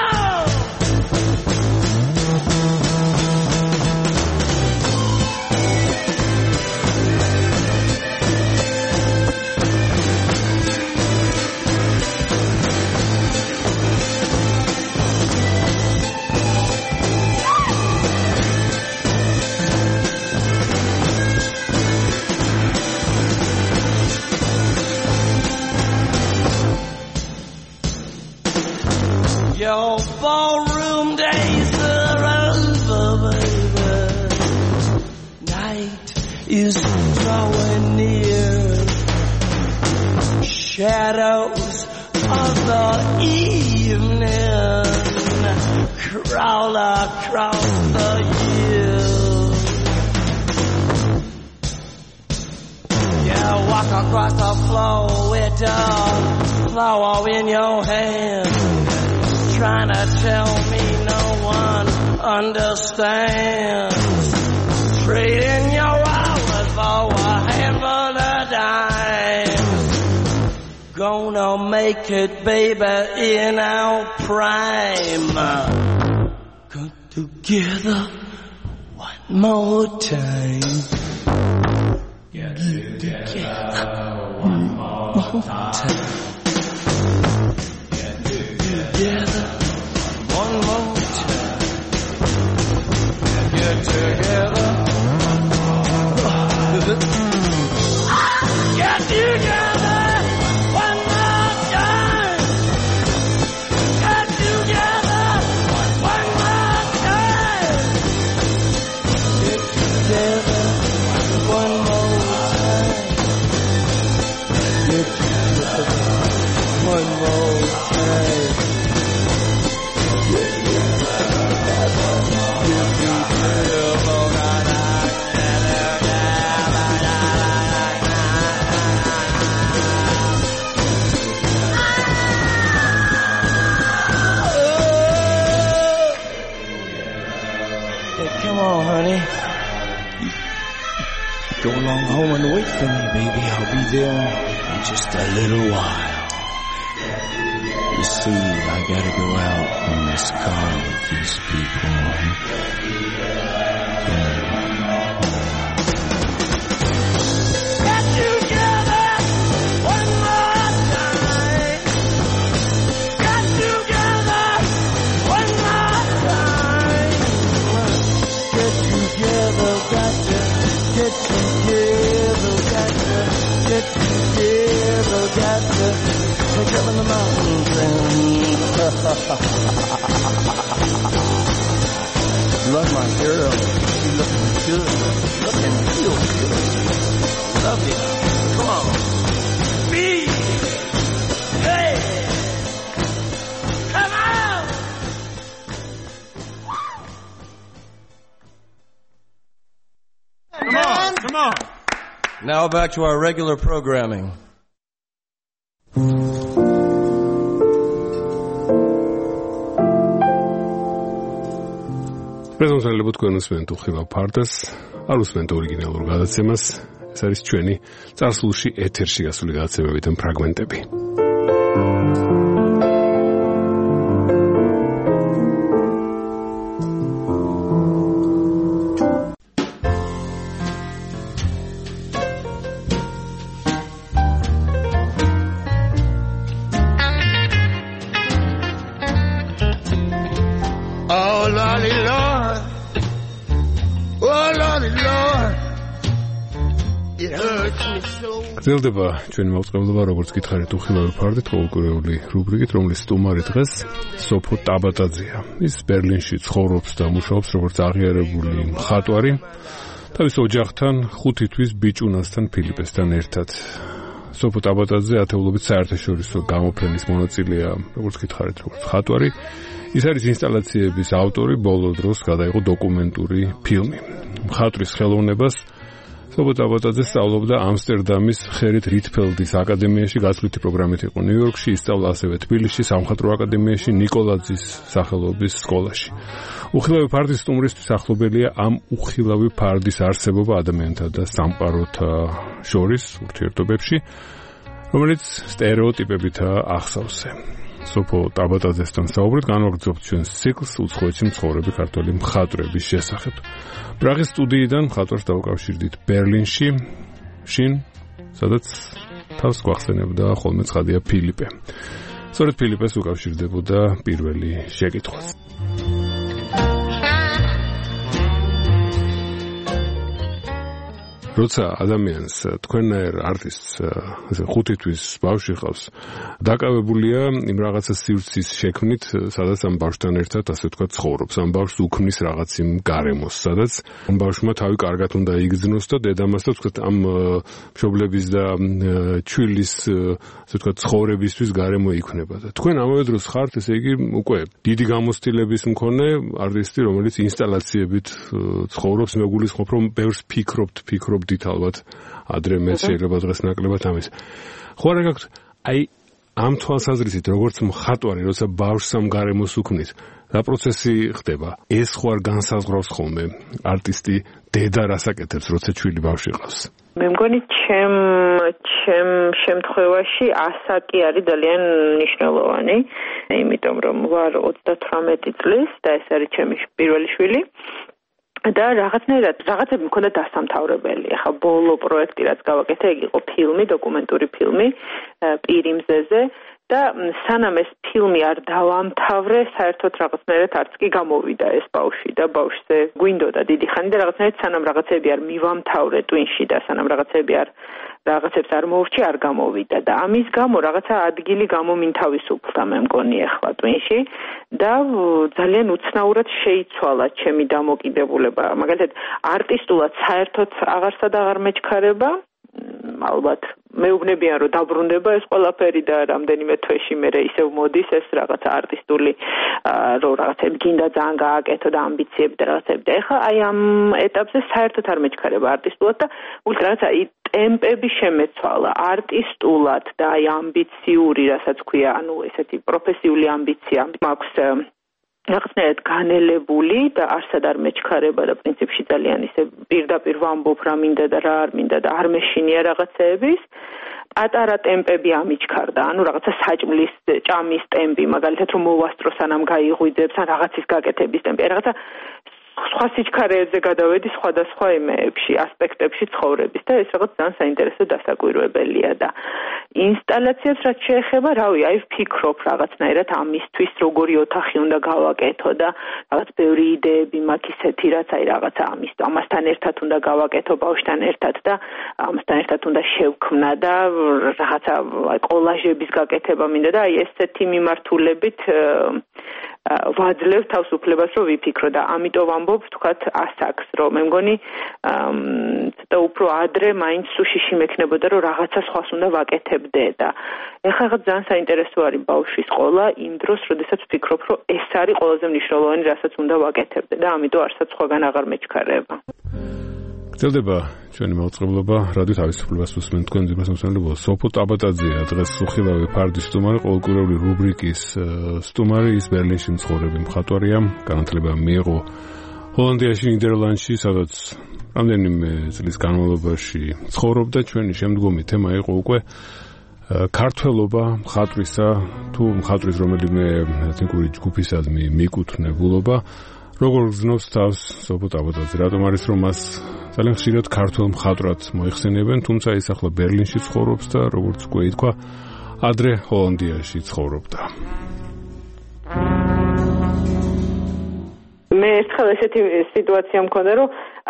Your ballroom days are over, baby. Night is drawing near. Shadows of the evening crawl across the hills. You walk across the floor with a flower in your hand, trying to tell me no one understands. Trading your hours for a handful of dimes. Gonna make it, baby, in our prime. Come together one more time. Get together one more time. Get together one more time. Get together. Get together one more time. Get together one more time. Get together one more time. Get together one more time. Get Come on, honey. Go along home and wait for me, baby. I'll be there in just a little while. You see, I gotta go out in this car with these people. Yeah. Get together one more time. Get together one more time. Get together, got to get together, got to get together, got to take up in the mountains and love my girl. She looking good, looking real good. Love you. Come on, be hey, come on. Come on, come on. Now back to our regular programming. პრეზენტალებო თქვენ უსმენთ უხილავ ფარდას, არ უსმენთ ორიგინალურ გადაცემას. ეს არის ჩვენი წარსულში ეთერში გასული გადაცემებიდან ფრაგმენტები. Oh, Lordy, Lord. Oh, Lordy, Lord. It hurts me so. გრძელდება ჩვენი მოწყობილობა, როგორც გითხარით, უხილავი ფარდით, ყოველკვირეული რუბრიკით, რომლის სტუმარი დღეს სოფო ტაბატაძეა. ის ბერლინში ცხოვრობს და მუშაობს როგორც აღიარებული მხატვარი. თავის ოჯახთან, ხუთი თვის ბიჭუნასთან ფილიპესთან ერთად. სოფო ტაბატაძე ათეულობით საერთაშორისო გამოფენის მონაწილეა, როგორც გითხარით, როგორც მხატვარი. ის არის ინსტალაციების ავტორი, ბოლო დროს გადაიღო დოკუმენტური ფილმი. მხატვრის ხელოვნებას სოფო ტაბატაძე სწავლობდა ამსტერდამის ხერით რიტფელდის აკადემიაში, გასვლითი პროგრამით იყო ნიუ-იორკში, ისწავლა ასევე თბილისში, სამხატვრო აკადემიაში, ნიკოლაძის სახელობის სკოლაში. უხილავი ფარდის სტუმრისთვის ახლობელია ამ უხილავი ფარდის არსებობა ადამიანთა და სამყაროთა შორის ურთიერთობებში, რომელიც სტერეოტიპებითაა ახსავსე. სოფო ტაბატაძესთან საუბრით განვაგრძობთ ჩვენს ციკლს უცხოეთში მცხოვრები ქართველი მხატვრების შესახებ. პრაღის სტუდიიდან მხატვარს დავუკავშირდით ბერლინში, შინ, სადაც თავს გვახსენებდა ხოლმე ცხადია ფილიპე. სწორედ ფილიპეს უკავშირდებოდა პირველი შეკითხვაც. როცა ადამიანს თქვენნაირ არტისტს ესე ხუთი თვის ბავშვი ყავს, დაკავებულია იმ რაღაცა სივრცის შექმნით, სადაც ამ ბავშვთან ერთად ასე ვთქვათ ცხოვრობს. ამ ბავშვს უქმნის რაღაც იმ გარემოს, სადაც ამ ბავშვმა თავი კარგად უნდა იგრძნოს და დედამას და ვთქვათ ამ მშობლების და ჩვილის ასე ვთქვათ ცხოვრებისთვის გარემო იქნება. და თქვენ ამავე დროს ხართ, ესე იგი, უკვე დიდი გამოცდილების მქონე არტისტი, რომელიც ინსტალაციებით ცხოვრობს, მეგულისხმობ, რომ ბევრს ფიქრობთ, ფიქრობდით ალბათ ადრე მე შეიძლება დღეს ნაკლებად ამის. ხო არა გაქვთ აი ამ თვალსაზრისით, როგორც მხატვარი, როცა ბავშვს ამ გარემოს უქმნის, რა პროცესი ხდება? ეს ხო არ განსაზღვრავს ხოლმე არტისტი დედა რას აკეთებს, როცა ჩვილი ბავშვი ყავს? მე მგონი ჩემ ჩემ შემთხვევაში ასაკი არის ძალიან მნიშვნელოვანი, იმიტომ რომ ვარ ოცდათვრამეტი წლის და ეს არის ჩემი პირველი შვილი. და რაღაცნაირად რაღაცები მქონდა დასამთავრებელი. ახლა ბოლო პროექტი რაც გავაკეთე, იგი იყო ფილმი, დოკუმენტური ფილმი პირი მზეზე და სანამ ეს ფილმი არ დავამთავრე, საერთოდ რაღაცნაირად არც კი გამოვიდა ეს ბავშვი და ბავშვზე გვინდოდა დიდი ხანი და რაღაცნაირად სანამ რაღაცები არ მივამთავრე ტვინში და სანამ რაღაცები არ რაღაცებს არ მოვრჩი, არ გამოვიდა და ამის გამო რაღაცა ადგილი გამომინთავისუფლდა მე მგონი ახლა ტვინში და ძალიან უცნაურად შეიცვალა ჩემი დამოკიდებულება. მაგალითად, არტისტულად საერთოდ აღარსად აღარ მეჩქარება, ალბათ მეუბნებიან რომ დაბრუნდება ეს ყველაფერი და რამდენიმე თვეში მე ისევ მოდის ეს რაღაცა არტისტული რომ რაღაცები გინდა ძალიან გააკეთო და ამბიციები და რაღაცები და ეხლა აი ამ ეტაპზე საერთოდ არ მეჩქარება არტისტულად და უბრალოდ რაღაცა ტემპები შემეცვალა არტისტულად და აი ამბიციური რასაც ქვია ანუ ესეთი პროფესიული ამბიცია მაქვს რაღაცნაირად განელებული და არსად არ მეჩქარება და პრინციპში ძალიან ისე პირდაპირ ვამბობ რა მინდა და რა არ მინდა და არ მეშინია რაღაცეების პატარა ტემპები ამიჩქარდა, ანუ რაღაცა საჭმლის ჭამის ტემპი, მაგალითად რომ მოვასწრო სანამ გაიღვიძებს, ან რაღაცის გაკეთების ტემპი, რაღაცა სხვა სიჩქარეებზე გადავედი სხვადასხვა იმეებში, ასპექტებში ცხოვრების და ეს რაღაც ძალიან საინტერესო დასაკვირვებელია და ინსტალაციას რაც შეეხება, რავი, აი ვფიქრობ რაღაცნაირად ამისთვის როგორი ოთახი უნდა გავაკეთო და რაღაც ბევრი იდეები მაქვს ისეთი, რაც აი რაღაცა ამის ამასთან ერთად უნდა გავაკეთო ბავშვთან ერთად და ამასთან ერთად უნდა შევქმნა და რაღაცა აი კოლაჟების გაკეთება მინდა და აი ესეთი მიმართულებით ვაძლევ თავს უფლებას რომ ვიფიქრო და ამიტომ ვამბობ თქვათ ასაკს რომ მე მგონი ცოტა უფრო ადრე მაინც სუშიში მექნებოდა რომ რაღაცა სხვას უნდა ვაკეთებდე და ეხლა რაღაც ძალიან საინტერესო არის ბავშვის ყოლა იმ დროს როდესაც ვფიქრობ რომ ეს არის ყველაზე მნიშვნელოვანი რასაც უნდა ვაკეთებდე და ამიტომ არსად სხვაგან აღარ მეჩქარება. გრძელდება ჩვენი მაუწყებლობა რადიო თავისუფლებას უსმენთ თქვენ ძმას მოსწავლეებო სოფო ტაბატაძეა დღეს უხილავი ფარდის სტუმარი ყოველკვირეული რუბრიკის სტუმარი ის ბერლინში მცხოვრები მხატვარია განათლება მიიღო ჰოლანდიაში ნიდერლანდში სადაც რამდენიმე წლის განმავლობაში ცხოვრობდა ჩვენი შემდგომი თემა იყო უკვე ქართველობა მხატვრისა თუ მხატვრის რომელიმე ეთნიკური ჯგუფისადმი მიკუთვნებულობა როგორ გრძნობს თავს სოფო ტაბატაძე რატომ არის რომ მას ძალიან ხშირად ქართულ მხატვრად მოიხსენიებენ თუმცა ის ახლა ბერლინში ცხოვრობს და როგორც უკვე ითქვა ადრე ჰოლანდიაში ცხოვრობდა. მე ერთხელ ესეთი სიტუაცია მქონდა რომ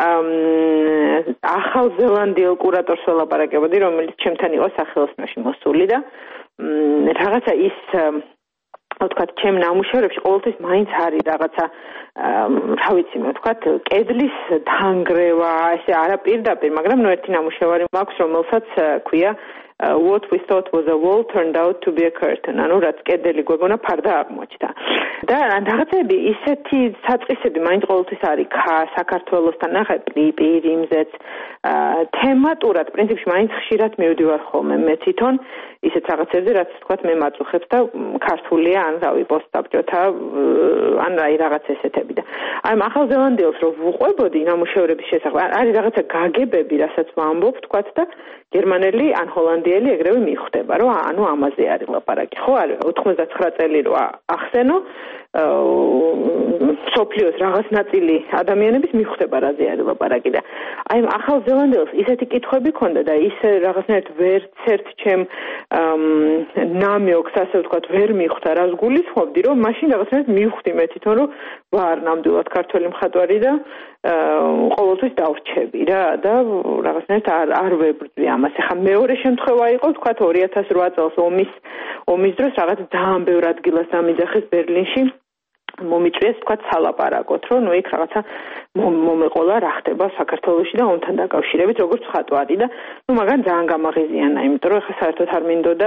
ახალ ზელანდიელ კურატორს ველაპარაკებოდი რომელიც ჩემთან იყო სახელოსნოში მოსული და რაღაცა ის ვთქვათ, ჩემ ნამუშევრებში ყოველთვის მაინც არის რაღაცა რა ვიცი მე ვთქვათ, კედლის დანგრევა, ესე არა პირდაპირ, მაგრამ ნუ ერთი ნამუშევარი მაქვს, რომელსაც ქვია what we thought was a wall turned out to be a curtain. ანუ რაც კედელი გვეგონა ფარდა აღმოჩნდა. და რაღაცები ისეთი საწყისები მაინც ყოველთვის არის საქართველოსთან ნახე პირიმზეც თემატურად პრინციპში მაინც ხშირად მივდივარ ხოლმე მე თვითონ ისეთ რაღაცებზე რაც თქვათ მე მაწუხებს და ქართულია ან რავი პოსტსაბჭოთა ან აი რაღაც ესეთები და აი ახალ ზელანდიელს რო ვუყვებოდი ნამუშევრების შესახებ არის რაღაცა გაგებები რასაც ვამბობ თქვათ და გერმანელი ან ჰოლანდიელი ეგრევე მიხვდება რომ ანუ ამაზე არის ლაპარაკი ხო არის ოთხმოცდათვრამეტი წელი რო ახსენო სოფლიოს რაღაც ნაწილი ადამიანების მიხვდება რაზე არის ლაპარაკი და აი ახალ ზელანდიელს ისეთი კითხვები ქონდა და ის რაღაცნაირად ვერც ერთ ჩემ ნამიოქს ასე ვთქვათ ვერ მიხვდა რას გულისხმობდი რომ მაშინ რაღაცნაირად მივხვდი მე თვითონ რომ ვარ ნამდვილად ქართველი მხატვარი და ყოველთვის დავრჩები რა და რაღაცნაირად არ არ ვებრძვი ამას. ახლა მეორე შემთხვევა იყო ვთქვათ ორი ათას რვა წელს ომის ომის დროს რაღაც ძალიან ბევრ ადგილას დამიძახეს ბერლინში მომიწვიეს თქვა სალაპარაკოთ რომ ნუ იქ რაღაცა მომეყოლა რა ხდება საქართველოში და ომთან დაკავშირებით როგორც მხატვარი და ნუ მაგან ძალიან გამაღიზიანა იმიტომ რომ ხა საერთოდ არ მინდოდა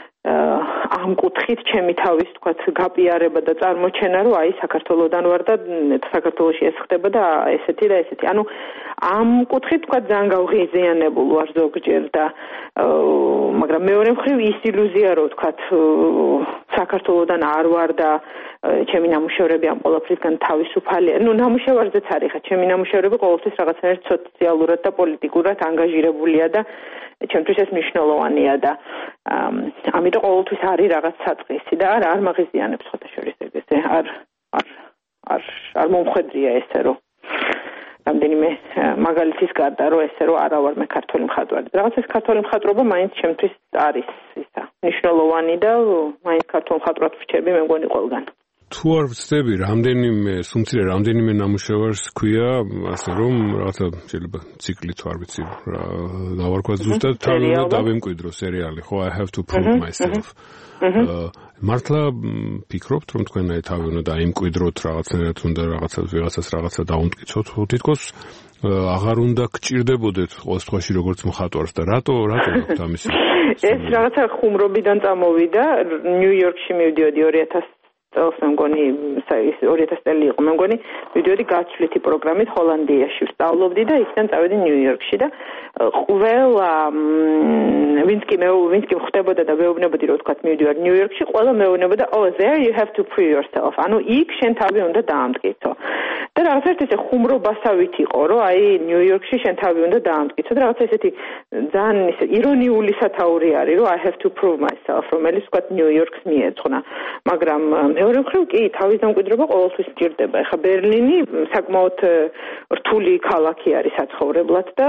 ამ კუთხით ჩემი თავის თქვათ გაპიარება და წარმოჩენა რომ აი საქართველოსდან ვარ და საქართველოში ეს ხდება და ესეთი და ესეთი ანუ ამ კუთხით თქვათ ძალიან გავღიზიანებულ ვარ ზოგჯერ და მაგრამ მეორე მხრივ ის ილუზია რომ თქვათ საქართველოსდან არ ვარ და ჩემი ნამუშევრები ამ ყველაფრისგან თავისუფალია. ნუ ნამუშევარზეც არის ხა ჩემი ნამუშევრები ყოველთვის რაღაცნაირად სოციალურად და პოლიტიკურად ანგაჟირებულია და ჩემთვის ეს მნიშვნელოვანია და ამიტომ ყოველთვის არის რაღაც საწყისი და არ არ მაღიზიანებს ხოთა შორის ეგრე არ არ არ არ მომხედრია ესე რომ რამდენიმე მაგალითის გარდა რომ ესე რომ არა ვარ მე ქართული მხატვარი. რაღაც ეს ქართული მხატვრობა მაინც ჩემთვის არის ისა მნიშვნელოვანი და მაინც ქართულ მხატვრად ვრჩები მე მგონი ყველგან. თუ არ ვწდები რამდენიმე სუმცირე რამდენიმე ნამუშევარს ქვია ასე რომ რაღაცა შეიძლება ციკლი თუ არ ვიცი რა გავარკვევ ზუსტად თავი დავემკვიდრო სერიალი ხო I have to prove myself მართლა ფიქრობთ რომ თქვენ აი თავი უნდა დაიმკვიდროთ რაღაცნაირად უნდა რაღაცა ვიღაცას რაღაცა დაუმტკიცოთ თითქოს აღარ უნდა გჭირდებოდეთ ყოველ შემთხვევაში როგორც მხატვარს და რატო რატო გაქვთ ამისი ეს რაღაცა ხუმრობიდან წამოვიდა ნიუ-იორკში მივდიოდი ორი ათას წელს მე მგონი ორი ათას წელი იყო მე მგონი მივდიოდი გაცვლითი პროგრამით ჰოლანდიაში ვსწავლობდი და იქიდან წავედი ნიუ-იორკში და ყველა ვინც კი მე ვინც კი ხვდებოდა და მეუბნებოდი რომ თქვა მივდივარ ნიუ-იორკში ყველა მეუბნებოდა oh there you have to prove yourself ანუ იქ შენ თავი უნდა დაამტკიცო და რაღაცა ესე ხუმრობასავით იყო რომ აი ნიუ-იორკში შენ თავი უნდა დაამტკიცო და რაღაცა ესეთი ძალიან ისე ირონიული სათაური არის რომ I have to prove myself რომელიც თქვა ნიუ-იორკს მიეძღვნა მაგრამ მეორე მხრივ კი თავის დამკვიდრება ყოველთვის სჭირდება. ეხლა ბერლინი საკმაოდ რთული ქალაქი არის საცხოვრებლად და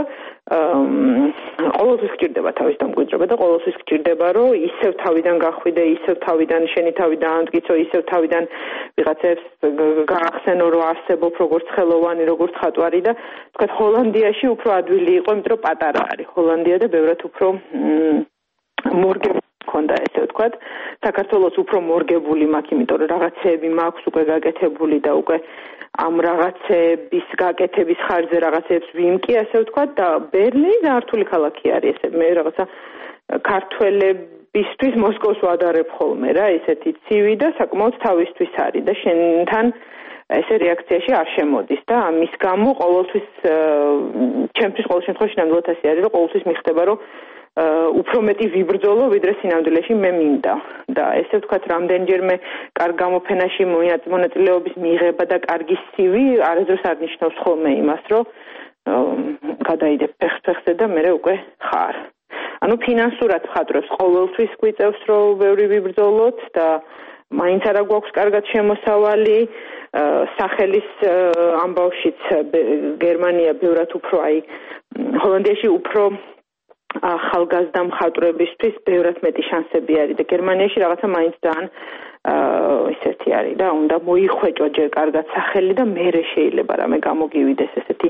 ყოველთვის სჭირდება თავის დამკვიდრება და ყოველთვის სჭირდება რომ ისევ თავიდან გახვიდე, ისევ თავიდან შენი თავი დაამტკიცო, ისევ თავიდან ვიღაცებს გაახსენო რომ არსებობ როგორც ხელოვანი, როგორც ხატვარი და თქვა ჰოლანდიაში უფრო ადვილი იყო, იმიტომ რომ პატარა არის. ჰოლანდია და ბევრად უფრო მორგებული ქონდა ესე ვთქვათ, საქართველოს უფრო მორგებული მაქვს, იმიტომ რომ რაღაცეები მაქვს უკვე გაკეთებული და უკვე ამ რაღაცების გაკეთების ხარჯზე რაღაცებს ვიმკი, ასე ვთქვათ და ბერლინი ძალიან რთული ქალაქი არის, ესე მე რაღაცა ქართველებისთვის მოსკოვს ვადარებ ხოლმე რა, ესეთი ცივი და საკმაოდ თავისთვის არის და შენთან ესე რეაქციაში არ შემოდის და ამის გამო ყოველთვის ჩემთვის ყოველ შემთხვევაში ნამდვილად ასე არის, რომ ყოველთვის მიხდება, რომ უფრო მეტი ვიბრძოლო, ვიდრე სინამდვილეში მე მინდა. და ესე ვთქვათ, რამდენჯერმე კარგ გამოფენაში მონაწილეობის მიღება და კარგი სივი არასდროს არ ნიშნავს ხოლმე იმას, რომ გადაიდებ ფეხ-ფეხზე და მე უკვე ხარ. ანუ ფინანსურად მხატვრებს ყოველთვის გვიწევს, რომ ბევრი ვიბრძოლოთ და მაინც არა გვაქვს კარგად შემოსავალი, სახელის ამბავშიც გერმანია ბევრად უფრო აი ჰოლანდიაში უფრო ახალგაზრდა მხატვრებისთვის ბევრად მეტი შანსები არის და გერმანიაში რაღაცა მაინც ძალიან ისეთი არის და უნდა მოიხვეჭო ჯერ კარგად სახელი და მერე შეიძლება რამე გამოგივიდეს ესეთი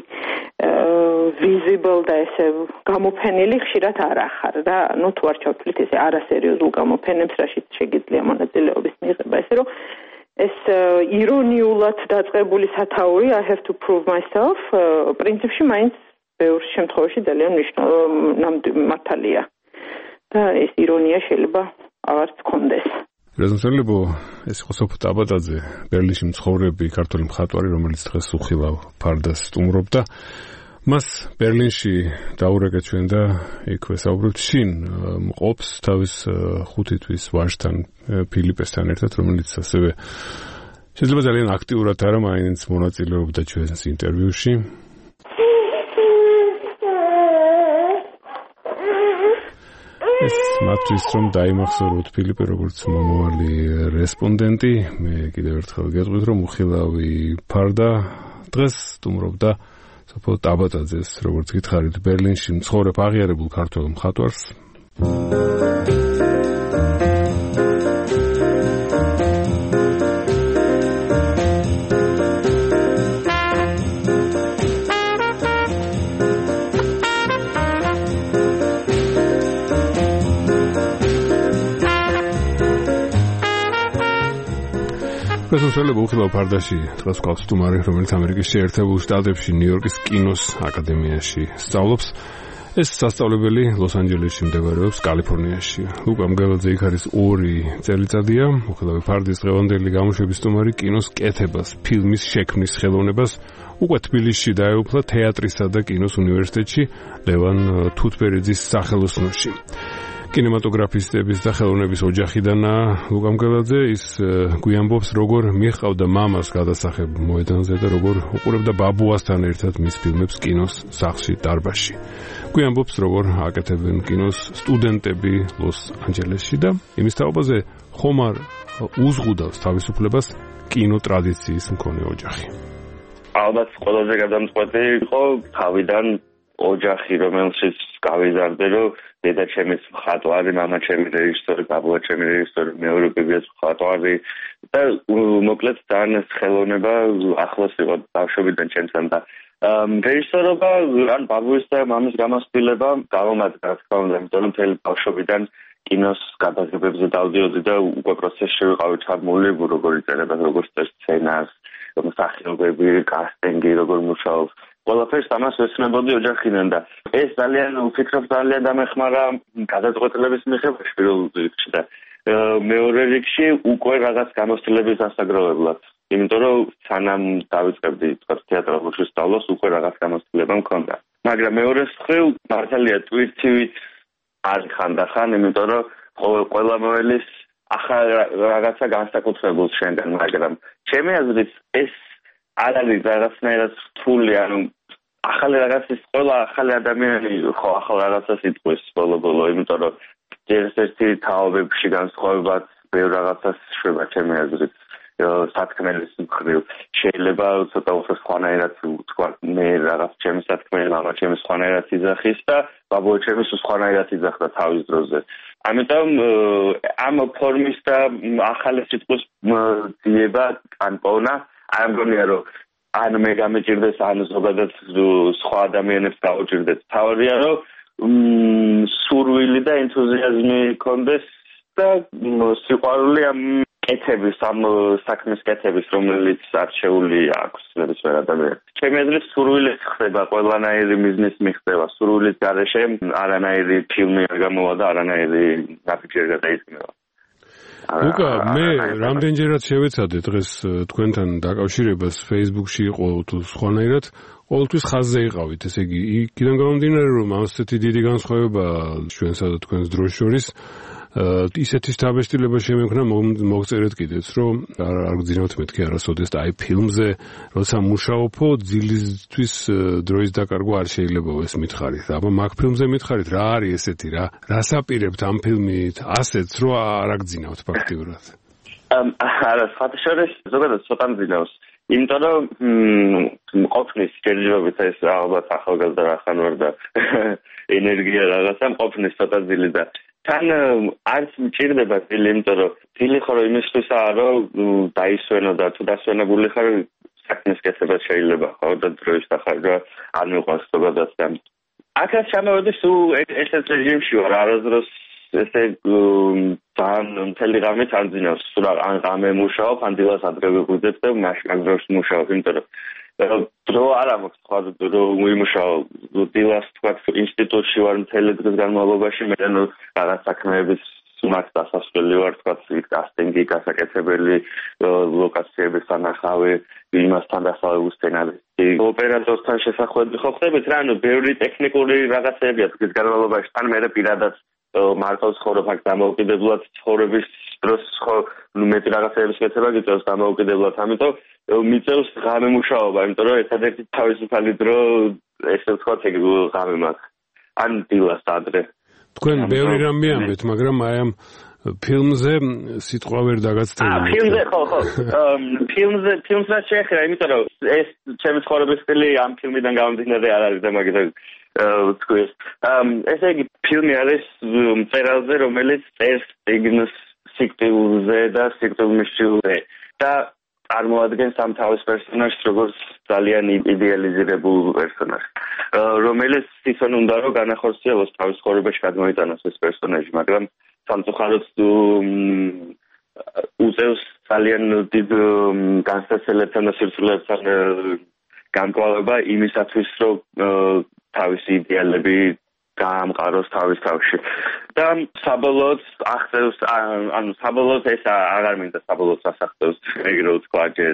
visible და ესე გამოფენილი ხშირად არ ახარ და ნუ თუ არ ჩავთვლით ესე არასერიოზულ გამოფენებს რაშიც შეგიძლია მონაწილეობის მიღება ესე რომ ეს ირონიულად დაწყებული სათაური I have to prove myself პრინციპში მაინც ბევრ შემთხვევაში ძალიან მნიშვნელოვანი მართალია და ეს ირონია შეიძლება აღარც გქონდეს. რეზონსელებო ეს იყო სოფო ტაბატაძე, ბერლინში მცხოვრები ქართული მხატვარი, რომელიც დღეს უხილავ ფარდას სტუმრობდა. მას ბერლინში დაურეკეთ ჩვენ და იქ ვესაუბრებთ შინ მყოფს თავის ხუთი თვის ვაჟთან ფილიპესთან ერთად, რომელიც ასევე შეიძლება ძალიან აქტიურად არა მაინც მონაწილეობდა ჩვენს ინტერვიუში. ეს მათთვის რომ დაიმახსოვროთ ფილიპე როგორც მომავალი რესპონდენტი, მე კიდევ ერთხელ გეტყვით რომ უხილავი ფარდა დღეს სტუმრობდა სოფო ტაბატაძეს, როგორც გითხარით, ბერლინში მცხოვრებ აღიარებულ ქართველ მხატვარს. პრესუსელები უხილავ ფარდაში დღეს გვყავს სტუმარი, რომელიც ამერიკის შეერთებულ შტატებში ნიუ-იორკის კინოს აკადემიაში სწავლობს. ეს სასწავლებელი ლოს-ანჯელესში მდებარეობს, კალიფორნიაში. ლუკა მგელაძე იქ არის ორი წელიწადია. უხილავი ფარდის დღევანდელი გამოშვების სტუმარი კინოს კეთებას, ფილმის შექმნის ხელოვნებას უკვე თბილისში დაეუფლა თეატრისა და კინოს უნივერსიტეტში ლევან თუთბერიძის სახელოსნოში. კინემატოგრაფისტების და ხელოვნების ოჯახიდანაა ლუკა მგელაძე, ის გვიამბობს, როგორ მიჰყავდა მამას გადასახებ მოედანზე და როგორ უყურებდა ბაბუასთან ერთად მის ფილმებს კინოს სახლში დარბაზში. გვიამბობს, როგორ აკეთებენ კინოს სტუდენტები ლოს-ანჯელესში და იმის თაობაზე ხომ არ უზღუდავს თავისუფლებას კინო ტრადიციის მქონე ოჯახი. ალბათ ყველაზე გადამწყვეტი იყო თავიდან ოჯახი, რომელშიც გავიზარდე, რომ დედა ჩემის მხატვარი, მამა ჩემი რეჟისორი, ბაბუა ჩემი რეჟისორი, მეორე ბებიაც მხატვარი და მოკლედ ძალიან ხელოვნება ახლოს იყო ბავშვობიდან ჩემთან და რეჟისორობა ან ბაბუის და მამის გამოცდილება გამომადგა, რა თქმა უნდა, იმიტომ რომ მთელი ბავშვობიდან კინოს გადაღებებზე დავდიოდი და უკვე პროცესში ვიყავი ჩაბმული, როგორ იწერება, როგორ წერს სცენარს, მსახიობები, კასტინგი, როგორ მუშაობს. ყველაფერს ამას ვეცნობოდი ოჯახიდან და ეს ძალიან ვფიქრობ ძალიან დამეხმარა გადაწყვეტილების მიღებაში პირველ რიგში და მეორე რიგში უკვე რაღაც გამოცდილების დასაგროვებლად. იმიტომ რომ სანამ დავიწყებდი თქვათ თეატრალურ სწავლას უკვე რაღაც გამოცდილება მქონდა. მაგრამ მეორე მხრივ მართალია ტვირთივით არ ხანდახან, იმიტომ რომ ყველა მოელის ახალ რაღაცა განსაკუთრებულს შენგან, მაგრამ ჩემი აზრით ეს არ არის რაღაცნაირად რთული, ანუ ახალი რაღაცის ყველა ახალი ადამიანი ხო ახალ რაღაცას იტყვის ბოლო-ბოლო, იმიტომ რომ ერთ-ერთი თაობებში განსხვავებად ბევრ რაღაცას შვება ჩემი აზრით სათქმელის მხრივ. შეიძლება ცოტა უფრო სხვანაირად თქვა მე რაღაც ჩემი სათქმელი, მამა ჩემი სხვანაირად იძახის და ბაბუა ჩემი სხვანაირად იძახდა თავის დროზე. ამიტომ ამ ფორმის და ახალი სიტყვის ძიება ან პოვნა არ მგონია რომ ან მე გამეჭირდეს ან ზოგადად სხვა ადამიანებს გაუჭირდეს. თავარია რომ სურვილი და ენთუზიაზმი კონდეს და სიყვარული ამ კეთების, ამ საქმის კეთების, რომელიც არჩეული აქვს ნებისმიერ ადამიანს. ჩემი აზრით სურვილი ხდება, ყველანაირი მიზნის მიღწევა. სურვილის გარეშე არანაირი ფილმი არ გამოვა და არანაირი ნაბიჯი არ გადაიწყება. ლუკა, მე რამდენჯერაც შევეცადე დღეს თქვენთან დაკავშირებას Facebook-ში იყო თუ სხვანაირად, ყოველთვის ხაზზე იყავით, ესე იგი, იქიდან გამომდინარე, რომ ასეთი დიდი განსხვავება ჩვენსა და თქვენს დროს შორის, ისეთი შთაბეჭდილება შემექმნა მოგწერეთ კიდეც, რომ არ გძინავთ მეთქი არასოდეს და აი ფილმზე, როცა მუშაობო, ძილისთვის დროის დაკარგვა არ შეიძლება ეს მითხარით. აბა მაგ ფილმზე მითხარით, რა არის ესეთი, რა რას აპირებთ ამ ფილმით, ასეც რომ არ აგძინავთ ფაქტიურად. არა, სხვადასხვა ზოგადად ცოტა მძინავს. იმიტომ რომ ყოფნის ჯერჯერობით ეს ალბათ ახალგაზრდა რახან ვარ და ენერგია რაღაცა ყოფნის ცოტა ძილი და თან არც მჭირდება ძილი, იმიტომ რომ ძილი ხო იმისთვისაა, რომ დაისვენო და თუ დასვენებული ხარ საქმის კეთება შეიძლება ხო და დროის ახალ და არ მიყვარს ზოგადად და აქაც ჩამოვედი სულ ესეთ რეჟიმში ვარ არასდროს ესე ძალიან მთელი ღამე თანძინავს სულ ან ღამე მუშაობ ან დილას ადრე ვიღვიძებ და მაშინ დროს მუშაობ, იმიტომ რომ დრო არ აქვს სხვა დრო ვიმუშაო დილას თქვა ინსტიტუტში ვარ მთელი დღის განმავლობაში მე რაღაც საქმეების სუნაც დასასვლელი ვარ თქვა კასტინგი, გასაკეთებელი ლოკაციების ანახავი, იმასთან დასავლური სცენარისტი, ოპერატორთან შესახვევი ხო ხდებით რა, ანუ ბევრი ტექნიკური რაღაცებია დღის განმავლობაში, თან მე პირადად მარტო ცხოვრობ აქ დამოუკიდებლად ცხოვრების დროს ხო მეტი რაღაცების კეთება გიწევს დამოუკიდებლად, ამიტომ მიწევს ღამე მუშაობა, იმიტომ რომ ერთადერთი თავისუფალი დრო ესე ვთქვათ ეგ ღამე მაქვს ან დილას ადრე. თქვენ ბევრი რამ მიამბეთ, მაგრამ აი ამ ფილმზე სიტყვა ვერ დაგაცდები. აა ფილმზე ხო ხო. ფილმზე ფილმს რა შეეხება, იმიტომ რომ ეს ჩემი ცხოვრების სტილი ამ ფილმიდან გამომდინარე არ არის და მაგითაც ვთქვი. ესე იგი ფილმი არის მწერალზე, რომელიც წერს ციგნს სიკვდილზე და სიკვდილმისჯილზე და წარმოადგენს ამ თავის პერსონაჟს როგორც ძალიან იდეალიზირებულ პერსონაჟს, რომელიც თვითონ უნდა რომ განახორციელოს თავის ცხოვრებაში გადმოიტანოს ეს პერსონაჟი, მაგრამ სამწუხაროდ უწევს ძალიან დიდ განსაცდელებთან და სირთულეებთან განკვალება იმისათვის, რომ თავისი იდეალები გაამყაროს თავის თავში. და საბოლოოდ აღწევს, ანუ საბოლოოდ ეს აღარ მინდა საბოლოოდ ასახსოვს, ეგრე ვთქვა ჯერ.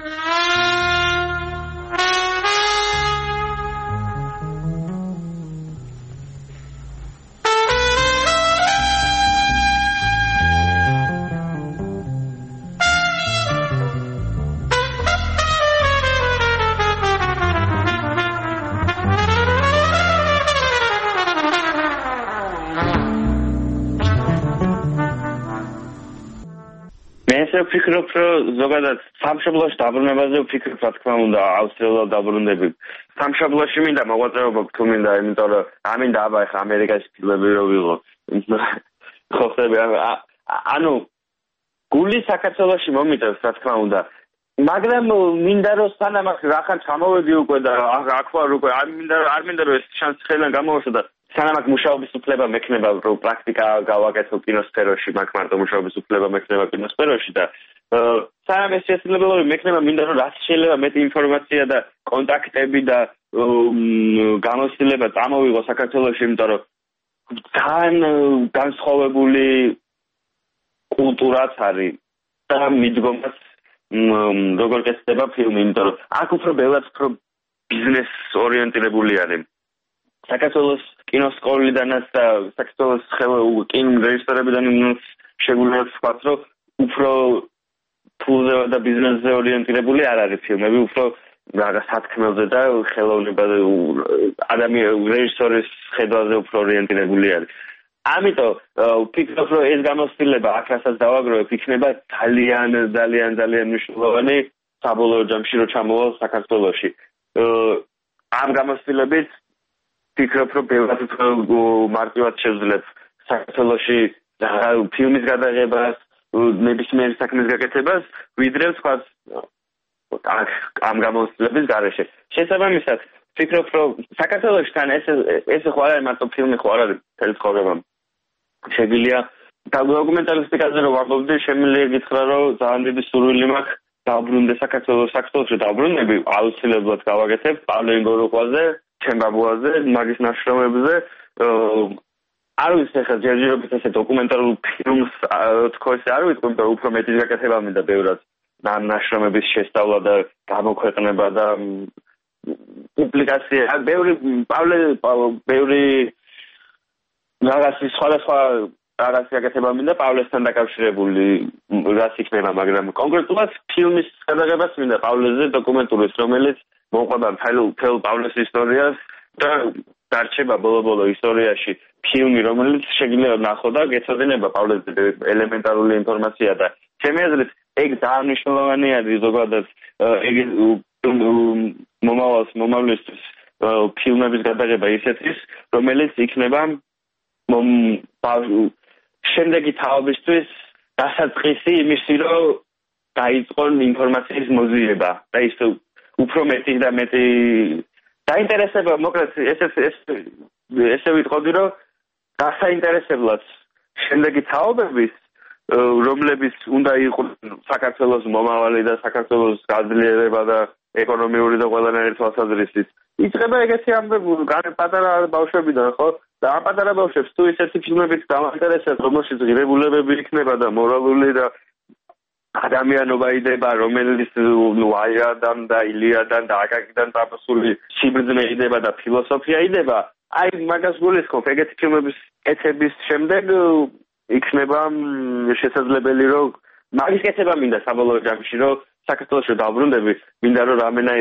ვფიქრობ, რომ ზოგადად სამშობლოში დაბრუნებაზე ვფიქრობ, რა თქმა უნდა, აუცილებლად დაბრუნდები. სამშობლოში მინდა მოღვაწეობა თუ მინდა, იმიტომ რომ ამინდა აბა ხა ამერიკაში ფილმები რო ვიღო. ხო ხდები, ანუ გული საქართველოში მომიტევს, რა თქმა უნდა. მაგრამ მინდა რომ სანამ ახლა ჩამოვედი უკვე და აქ ვარ უკვე, არ მინდა არ მინდა რომ ეს შანსი ხელიდან გამოვასო და სანამ აქ მუშაობის უფლება მექნება, რომ პრაქტიკა გავაკეთო კინოსფეროში, მაგ მარტო მუშაობის უფლება მექნება კინოსფეროში და სანამ ეს შესაძლებლობა მექნება, მინდა რომ რაც შეიძლება მეტი ინფორმაცია და კონტაქტები და გამოცდილება წამოვიღო საქართველოში, იმიტომ რომ ძალიან განსხვავებული კულტურაც არის და მიდგომაც როგორ გესწრება ფილმი, იმიტომ რომ აქ უფრო ბევრად უფრო ბიზნეს ორიენტირებული არის. საქართველოს კინოსკოლიდანაც და საქართველოს კინორეჟისორებიდან შეგვიძლია ვთქვათ, რომ უფრო ფულზე და ბიზნესზე ორიენტირებული არ არის ფილმები, უფრო რაღაც სათქმელზე და ხელოვნებაზე ადამიანი რეჟისორის ხედვაზე უფრო ორიენტირებული არის. ამიტომ ვფიქრობ, რომ ეს გამოცდილება აქ რასაც დავაგროვებ, იქნება ძალიან ძალიან ძალიან მნიშვნელოვანი საბოლოო ჯამში, რომ ჩამოვალ საქართველოში. ამ გამოცდილებით ვფიქრობ, რომ ბევრად უფრო მარტივად შევძლებ საქართველოში ფილმის გადაღებას, ნებისმიერი საქმის გაკეთებას, ვიდრე ვთქვათ ამ გამოცდილების გარეშე. შესაბამისად, ვფიქრობ, რომ საქართველოში თან ეს ეს ხო არ არის მარტო ფილმი, ხო არ არის მთელი ცხოვრება. შეგვიძლია დოკუმენტალისტიკაზე რომ ვამბობდი, შემიძლია გითხრა, რომ ძალიან დიდი სურვილი მაქვს დავბრუნდე საქართველოს საქართველოში დავბრუნდები, აუცილებლად გავაკეთებ პავლე ინგოროყვაზე, ჩემბაბუაზე, მაგის ნაშრომებზე. არ ვიცი ახლა ჯერჯერობით ესე დოკუმენტალურ ფილმს თქო ესე არ ვიცი, მაგრამ უფრო მეტის გაკეთება მინდა ბევრად ამ ნაშრომების შესწავლა და გამოქვეყნება და პუბლიკაცია. ბევრი პავლე ბევრი რაღაცის სხვადასხვა რაღაც გაკეთება მინდა პავლესთან დაკავშირებული რაც იქნება, მაგრამ კონკრეტულად ფილმის გადაღებას მინდა პავლეზე დოკუმენტურის, რომელიც მოყვება მთელ პავლეს ისტორიას და დარჩება ბოლო-ბოლო ისტორიაში ფილმი, რომელიც შეგიძლია ნახო და გეცოდინება პავლეზე ელემენტარული ინფორმაცია და ჩემი აზრით ეგ ძალიან მნიშვნელოვანი არის ზოგადად ეგ მომავალს მომავლისთვის ფილმების გადაღება ისეთის, რომელიც იქნება შემდეგი თაობისთვის დასაწყისი იმისი, რომ დაიწყონ ინფორმაციის მოზიება და ის უფრო მეტი და მეტი დაინტერესება, მოკლედ ესე ესე ვიტყოდი, რომ დასაინტერესებლად შემდეგი თაობების, რომლებიც უნდა იყვნენ საქართველოს მომავალი და საქართველოს გაძლიერება და ეკონომიური და ყველანაირი თვალსაზრისით, იწყება ეგეთი ამბები პატარა ბავშვებიდან, ხო? და ამ პატარა ბავშვებს თუ ისეთი ფილმებით დავაინტერესებთ, რომელშიც ღირებულებები იქნება და მორალური და ადამიანობა იდება, რომელიც ვაირადან და ილიადან და აკაკიდან წამოსული სიბრძნე იდება და ფილოსოფია იდება, აი მაგას გულისხმობ, ეგეთი ფილმების კეთების შემდეგ იქნება შესაძლებელი, რომ მაგის კეთება მინდა საბოლოო ჯამში, რომ საქართველოში დავბრუნდები, მინდა რომ რამენაირად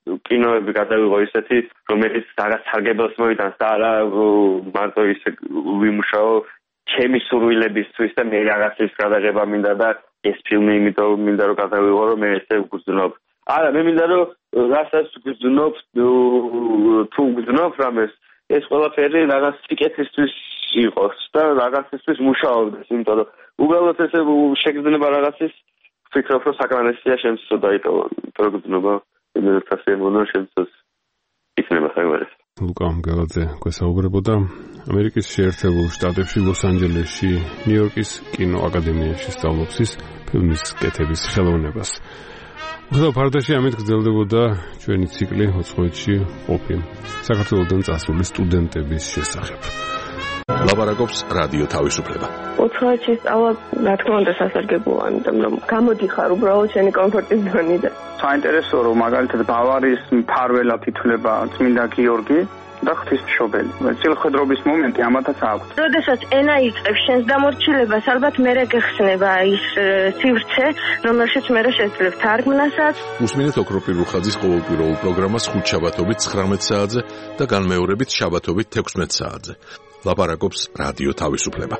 კინოები გადავიღო ისეთი, რომელიც რაღაც სარგებელს მოიტანს და არა მარტო ისე ვიმუშაო ჩემი სურვილებისთვის და მე რაღაცის გადაღება მინდა და ეს ფილმი იმიტომ მინდა რომ გადავიღო რომ მე ესე ვგრძნობ. არა, მე მინდა რომ რასაც ვგრძნობ, თუ ვგრძნობ რამეს, ეს ყველაფერი რაღაც სიკეთისთვის იყოს და რაღაცისთვის მუშაობდეს, იმიტომ რომ უბრალოდ ესე შეგრძნება რაღაცის ვფიქრობ რომ საკმარისია შემცო დაიტოვო, იმიტომ რომ გრძნობა იმერთა შემონა შემცო იქნება საკმარისი. ლუკა მგელაძე გვესაუბრებოდა ამერიკის შეერთებულ შტატებში ლოს-ანჯელესში ნიუ-იორკის კინოაკადემიაში სწავლობს ის ფილმის კეთების ხელოვნებას. უხდა ფარდაში ამით გრძელდებოდა ჩვენი ციკლი ოცხოეთში ყოფი საქართველოსდან წასული სტუდენტების შესახებ. ლაპარაკობს რადიო თავისუფლება. ოცხოეთში სწავლა რა თქმა უნდა სასარგებლოა, იმიტომ რომ გამოდიხარ უბრალოდ შენი კომფორტის ზონიდან. საინტერესოა რომ მაგალითად ბავარიის მფარველად ითვლება წმინდა გიორგი და ღვთისმშობელი. წილხედრობის მომენტი ამათაც აქვს. როდესაც ენა იწყებს შენს დამორჩილებას, ალბათ მერე გეხსნება ის სივრცე, რომელშიც მერე შეძლებ თარგმნასაც. უსმინეთ ოქროპირ რუხაძის ყოველკვირეულ პროგრამას ხუთ შაბათობით ცხრამეტ საათზე და განმეორებით შაბათობით თექვსმეტ საათზე. ლაპარაკობს რადიო თავისუფლება.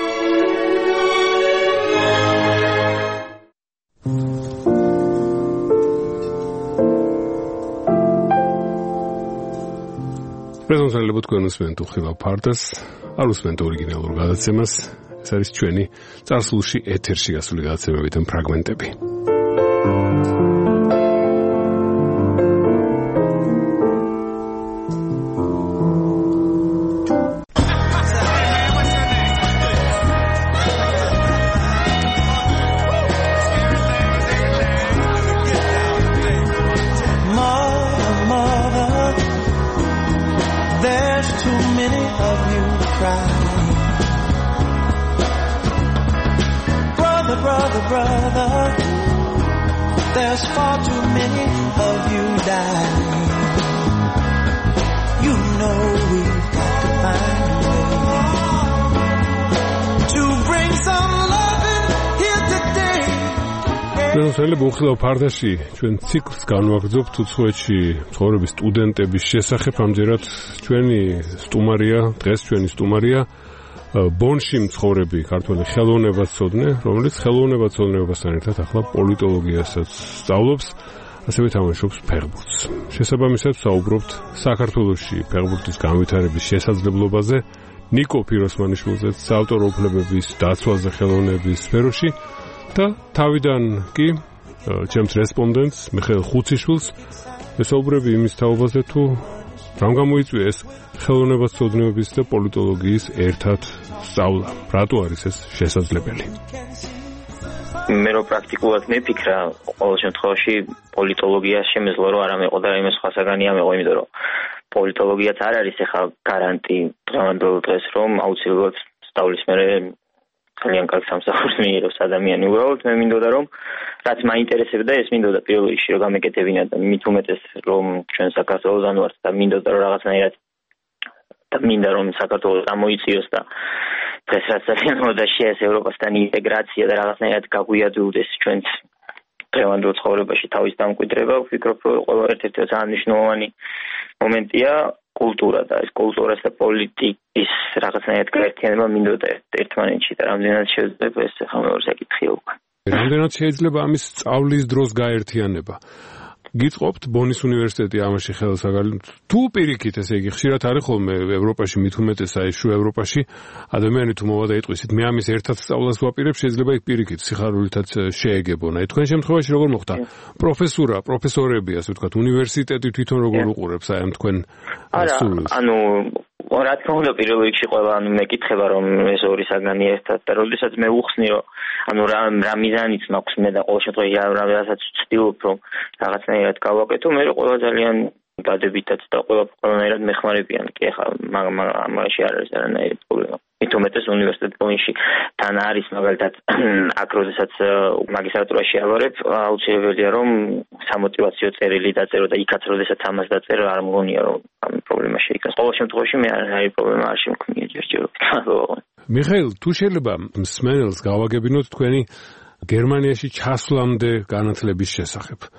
პრეზენტაციებად თქვენ უსმენთ უხილავ ფარდას, არ უსმენთ ორიგინალურ გადაცემას, ეს არის ჩვენი წარსულში ეთერში გასული გადაცემებიდან ფრაგმენტები. პრეზენტაციები უხილავ ფარდაში ჩვენ ციკლს განვაგრძობთ უცხოეთში ცხოვრების სტუდენტების შესახებ. ამჯერად ჩვენი სტუმარია, დღეს ჩვენი სტუმარია ბონში მცხოვრები ქართველი ხელოვნებაცოდნე, რომელიც ხელოვნებაცოდნეობასთან ერთად ახლა პოლიტოლოგიასაც სწავლობს, ასევე თამაშობს ფეხბურთს. შესაბამისად საუბრობთ საქართველოში ფეხბურთის განვითარების შესაძლებლობაზე, ნიკო ფიროსმანიშვილზე, საავტორო უფლებების დაცვაზე ხელოვნების სფეროში და თავიდან კი ჩემს რესპონდენტს მიხეილ ხუციშვილს ესაუბრები იმის თაობაზე თუ რამ გამოიწვია ეს ხელოვნებაცოდნეობის და პოლიტოლოგიის ერთად სწავლა. რატო არის ეს შესაძლებელი? მე რო პრაქტიკულად მიფიქრა, ყოველ შემთხვევაში პოლიტოლოგია შემეძლო რომ არ ამეყო და იმის სხვა საგანი ამეყო, იმიტომ რომ პოლიტოლოგიაც არ არის ახლა გარანტი დღევანდელ დღეს რომ აუცილებლად სწავლის მერე ძალიან კარგ სამსახურს მიიღოს ადამიანი. უბრალოდ მე მინდოდა რომ რაც მაინტერესებდა ეს მინდოდა პირველ რიგში რომ გამეკეთებინა და მით უმეტეს რომ ჩვენ საქართველოსდან ვართ და მინდოდა რომ რაღაცნაირად და მინდა რომ საქართველოს გამოიწიოს და დღეს რაც ძალიან მოდაშია ეს ევროპასთან ინტეგრაცია და რაღაცნაირად გაგვიადვილდეს ჩვენს დღევანდელ ცხოვრებაში თავის დამკვიდრება. ვფიქრობ რომ ყველა ერთ-ერთი ძალიან მნიშვნელოვანი მომენტია კულტურა და ეს კულტურას და პოლიტიკის რაღაცნაირად გაერთიანება მინდოდა ერთმანეთში და რამდენად შეიძლება ეს ახლა მეორე საკითხია უკვე. რამდენად შეიძლება ამის სწავლის დროს გაერთიანება? გიწყობთ ბონის უნივერსიტეტი ამაში ხელს აგალინებთ. თუ პირიქით, ესე იგი, ხშირად არის ხოლმე ევროპაში, მით უმეტეს აი შუა ევროპაში ადამიანი თუ მოვა და იტყვისით, მე ამის ერთად სწავლას ვაპირებ, შეიძლება იქ პირიქით სიხარულითაც შეეგებონა. თქვენ შემთხვევაში როგორ მოხდა? პროფესურა, პროფესორები, ასე ვთქვათ, უნივერსიტეტი თვითონ როგორ უყურებს აი ამ თქვენ სურვილს? ანუ რა თქმა უნდა პირველ რიგში ყველა ანუ მეკითხება რომ ეს ორი საგანი ერთად და როდესაც მე ვუხსნი რომ ანუ რა რა მიზანიც მაქვს მე და ყოველ შემთხვევაში რაღაცას ვცდილობ რომ რაღაცნაირად გავაკეთო, მე ყველა ძალიან დადებითად და ყველა ყველანაირად მეხმარებიან. კი ახლა ამაში არ არის არანაირი პრობლემა. მით უმეტეს უნივერსიტეტ ბონში თან არის მაგალითად აქ როდესაც მაგისტრატურაში ავარებ, აუცილებელია რომ სამოტივაციო წერილი დაწერო და იქაც როდესაც ამას დაწერო არ მგონია რომ ამ პრობლემა შეიქნას. ყოველ შემთხვევაში მე არანაირი პრობლემა არ შემქმნია ჯერჯერობით. მიხეილ, თუ შეიძლება მსმენელს გავაგებინოთ თქვენი გერმანიაში ჩასვლამდე განათლების შესახებ.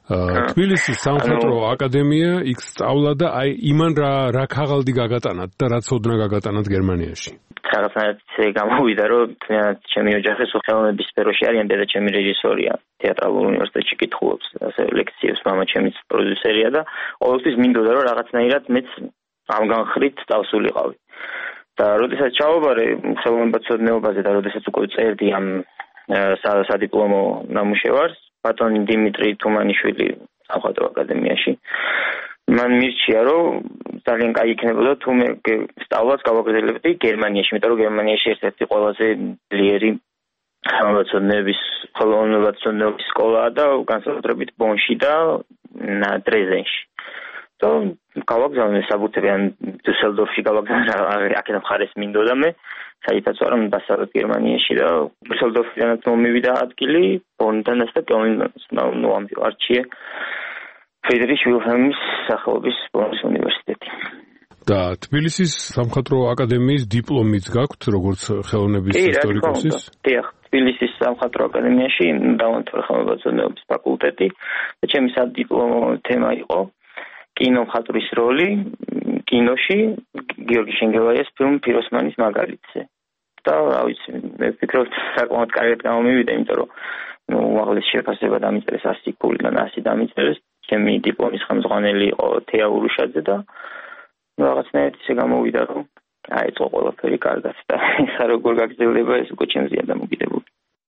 თბილისის სამხატვრო აკადემია იქ სწავლა და აი იმან რა რა ქაღალდი გაგატანათ და რა ცოდნა გაგატანათ გერმანიაში. რაღაცნაირად გამოვიდა რომ ჩემი ოჯახი ხელოვნების სფეროში არიან, დედა ჩემი რეჟისორია, თეატრალურ უნივერსიტეტში კითხულობს, ასე ლექციებს, მამა ჩემიც პროდიუსერია და ყოველთვის მინდოდა რომ რაღაცნაირად მეც ამ განხრით დავსულიყავი. და როდესაც ჩავაბარე ხელოვნებაცოდნეობაზე და როდესაც უკვე წერდი ამ სადიპლომო ნამუშევარს, ბატონი დიმიტრი თუმანიშვილი სამხატვრო აკადემიაში მან მირჩია რომ ძალიან კაი იქნებოდა თუ მე სწავლას გავაგრძელებდი გერმანიაში, იმიტომ რომ გერმანიაში ერთ-ერთი ყველაზე ძლიერი ხელოვნებაცოდნეობის ხელოვნებაცოდნეობის სკოლაა და განსაკუთრებით ბონში და დრეზდენში. და გავაგზავნე საბუთები ან დუსელდორფში გავაგზავნე აქედან მხარეს მინდოდა მე საერთოდ არ უნდა დასავლეთ გერმანიაში და დუსელდორფიდანაც მომივიდა ადგილი ბონდანაც და კელნს ნუ ამ არჩიე ფრიდრიხ ვილჰელმის სახელობის ბონის უნივერსიტეტი. და თბილისის სამხატვრო აკადემიის დიპლომიც გაქვთ როგორც ხელოვნების ისტორიკოსის? დიახ, თბილისის სამხატვრო აკადემიაში დავამთავრე ხელოვნებაცოდნეობის ფაკულტეტი და ჩემი სადიპლომო თემა იყო კინომხატვრის როლი კინოში გიორგი შენგელაიას ფილმ „ფიროსმანის მაგალითზე“. და რა ვიცი, მე ვფიქრობ საკმაოდ კარგად გამომივიდა, იმიტომ რომ ნუ უაღლესი შეფასება დამიწერეს ასი ქულიდან ასი დამიწერეს. ჩემი დიპლომის ხელმძღვანელი იყო თეა ურუშაძე და რაღაცნაირად ისე გამოვიდა, რომ აიწყო ყველაფერი კარგად და ეხლა როგორ გაგრძელდება ეს უკვე ჩემზეა დამოკიდებული.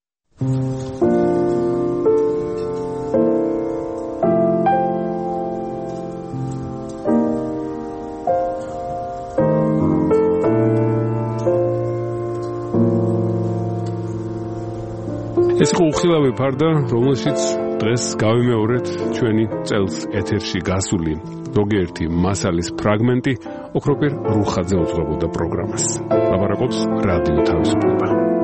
ეს იყო უხილავი ფარდა, რომელშიც დღეს გავიმეორეთ ჩვენი წელს ეთერში გასული ზოგიერთი მასალის ფრაგმენტი ოქროპირ რუხაძე უძღვებოდა პროგრამას. ლაპარაკობს რადიო თავისუფლება.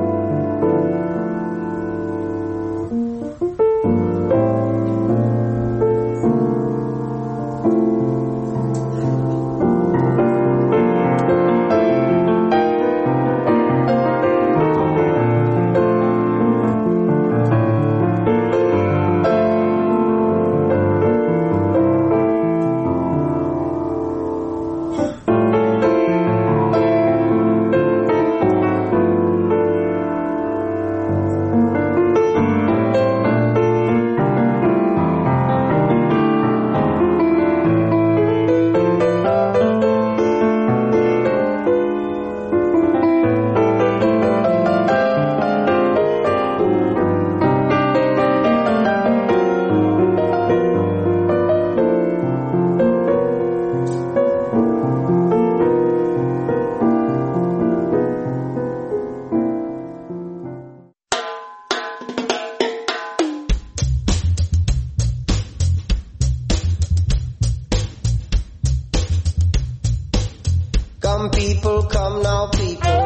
Come people, come now people.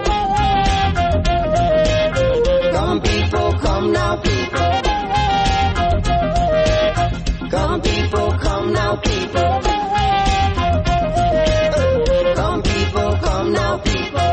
Come people, come now people. Come people, come now people. Come people, come now people.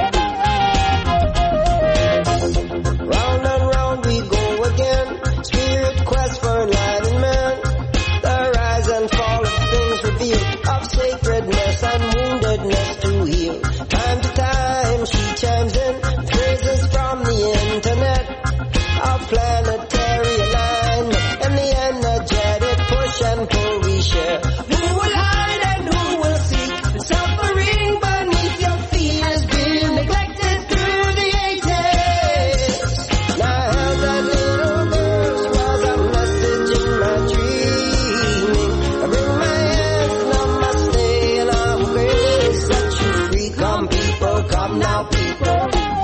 Round and round we go again. Spirit quest for enlightenment. The rise and fall of things revealed, of sacredness and woundedness to heal. Time to time she chimes in phrases from the internet of planetary alignment and the energetic push and pull we share. Who will hide and who will seek? Suffering beneath your feet has been neglected through the ages. Now I held that little verse was a message in my dreaming. I bring my hands, namaste, and I will set you free. Come people, come now people.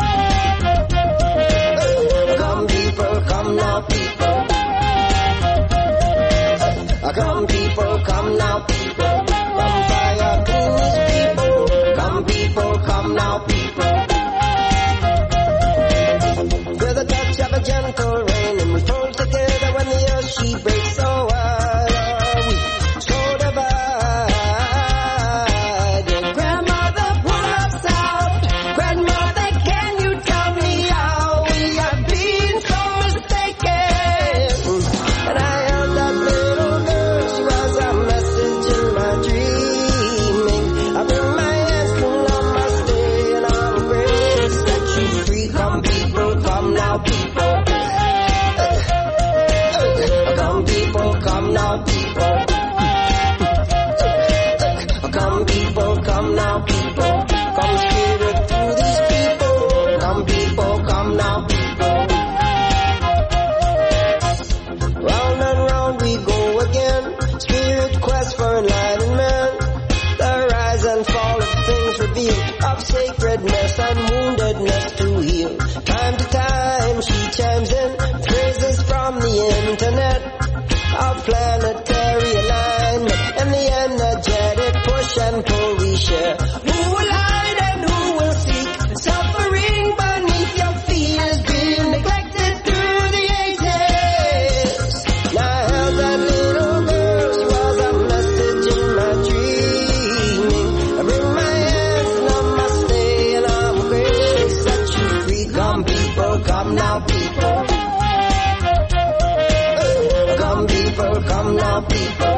Come people, come now people. Come people, come now people. Come fire clean these people. Come people, come now people. With a touch of a gentle rain and we fall together when the earth she breaks. So wide are we, so divided. Grandmother, pull us out. Grandmother, can you tell me how we have been so mistaken? And I held that little verse our planetary alignment, and the energetic push and pull we share. Who will hide and who will seek? Suffering beneath your feet has been neglected through the ages. Now I held that little girl, she was a message in my dreaming. I bring my hands, namaste, and I will graciously set you free. Come people, come now people. Come people, come now people.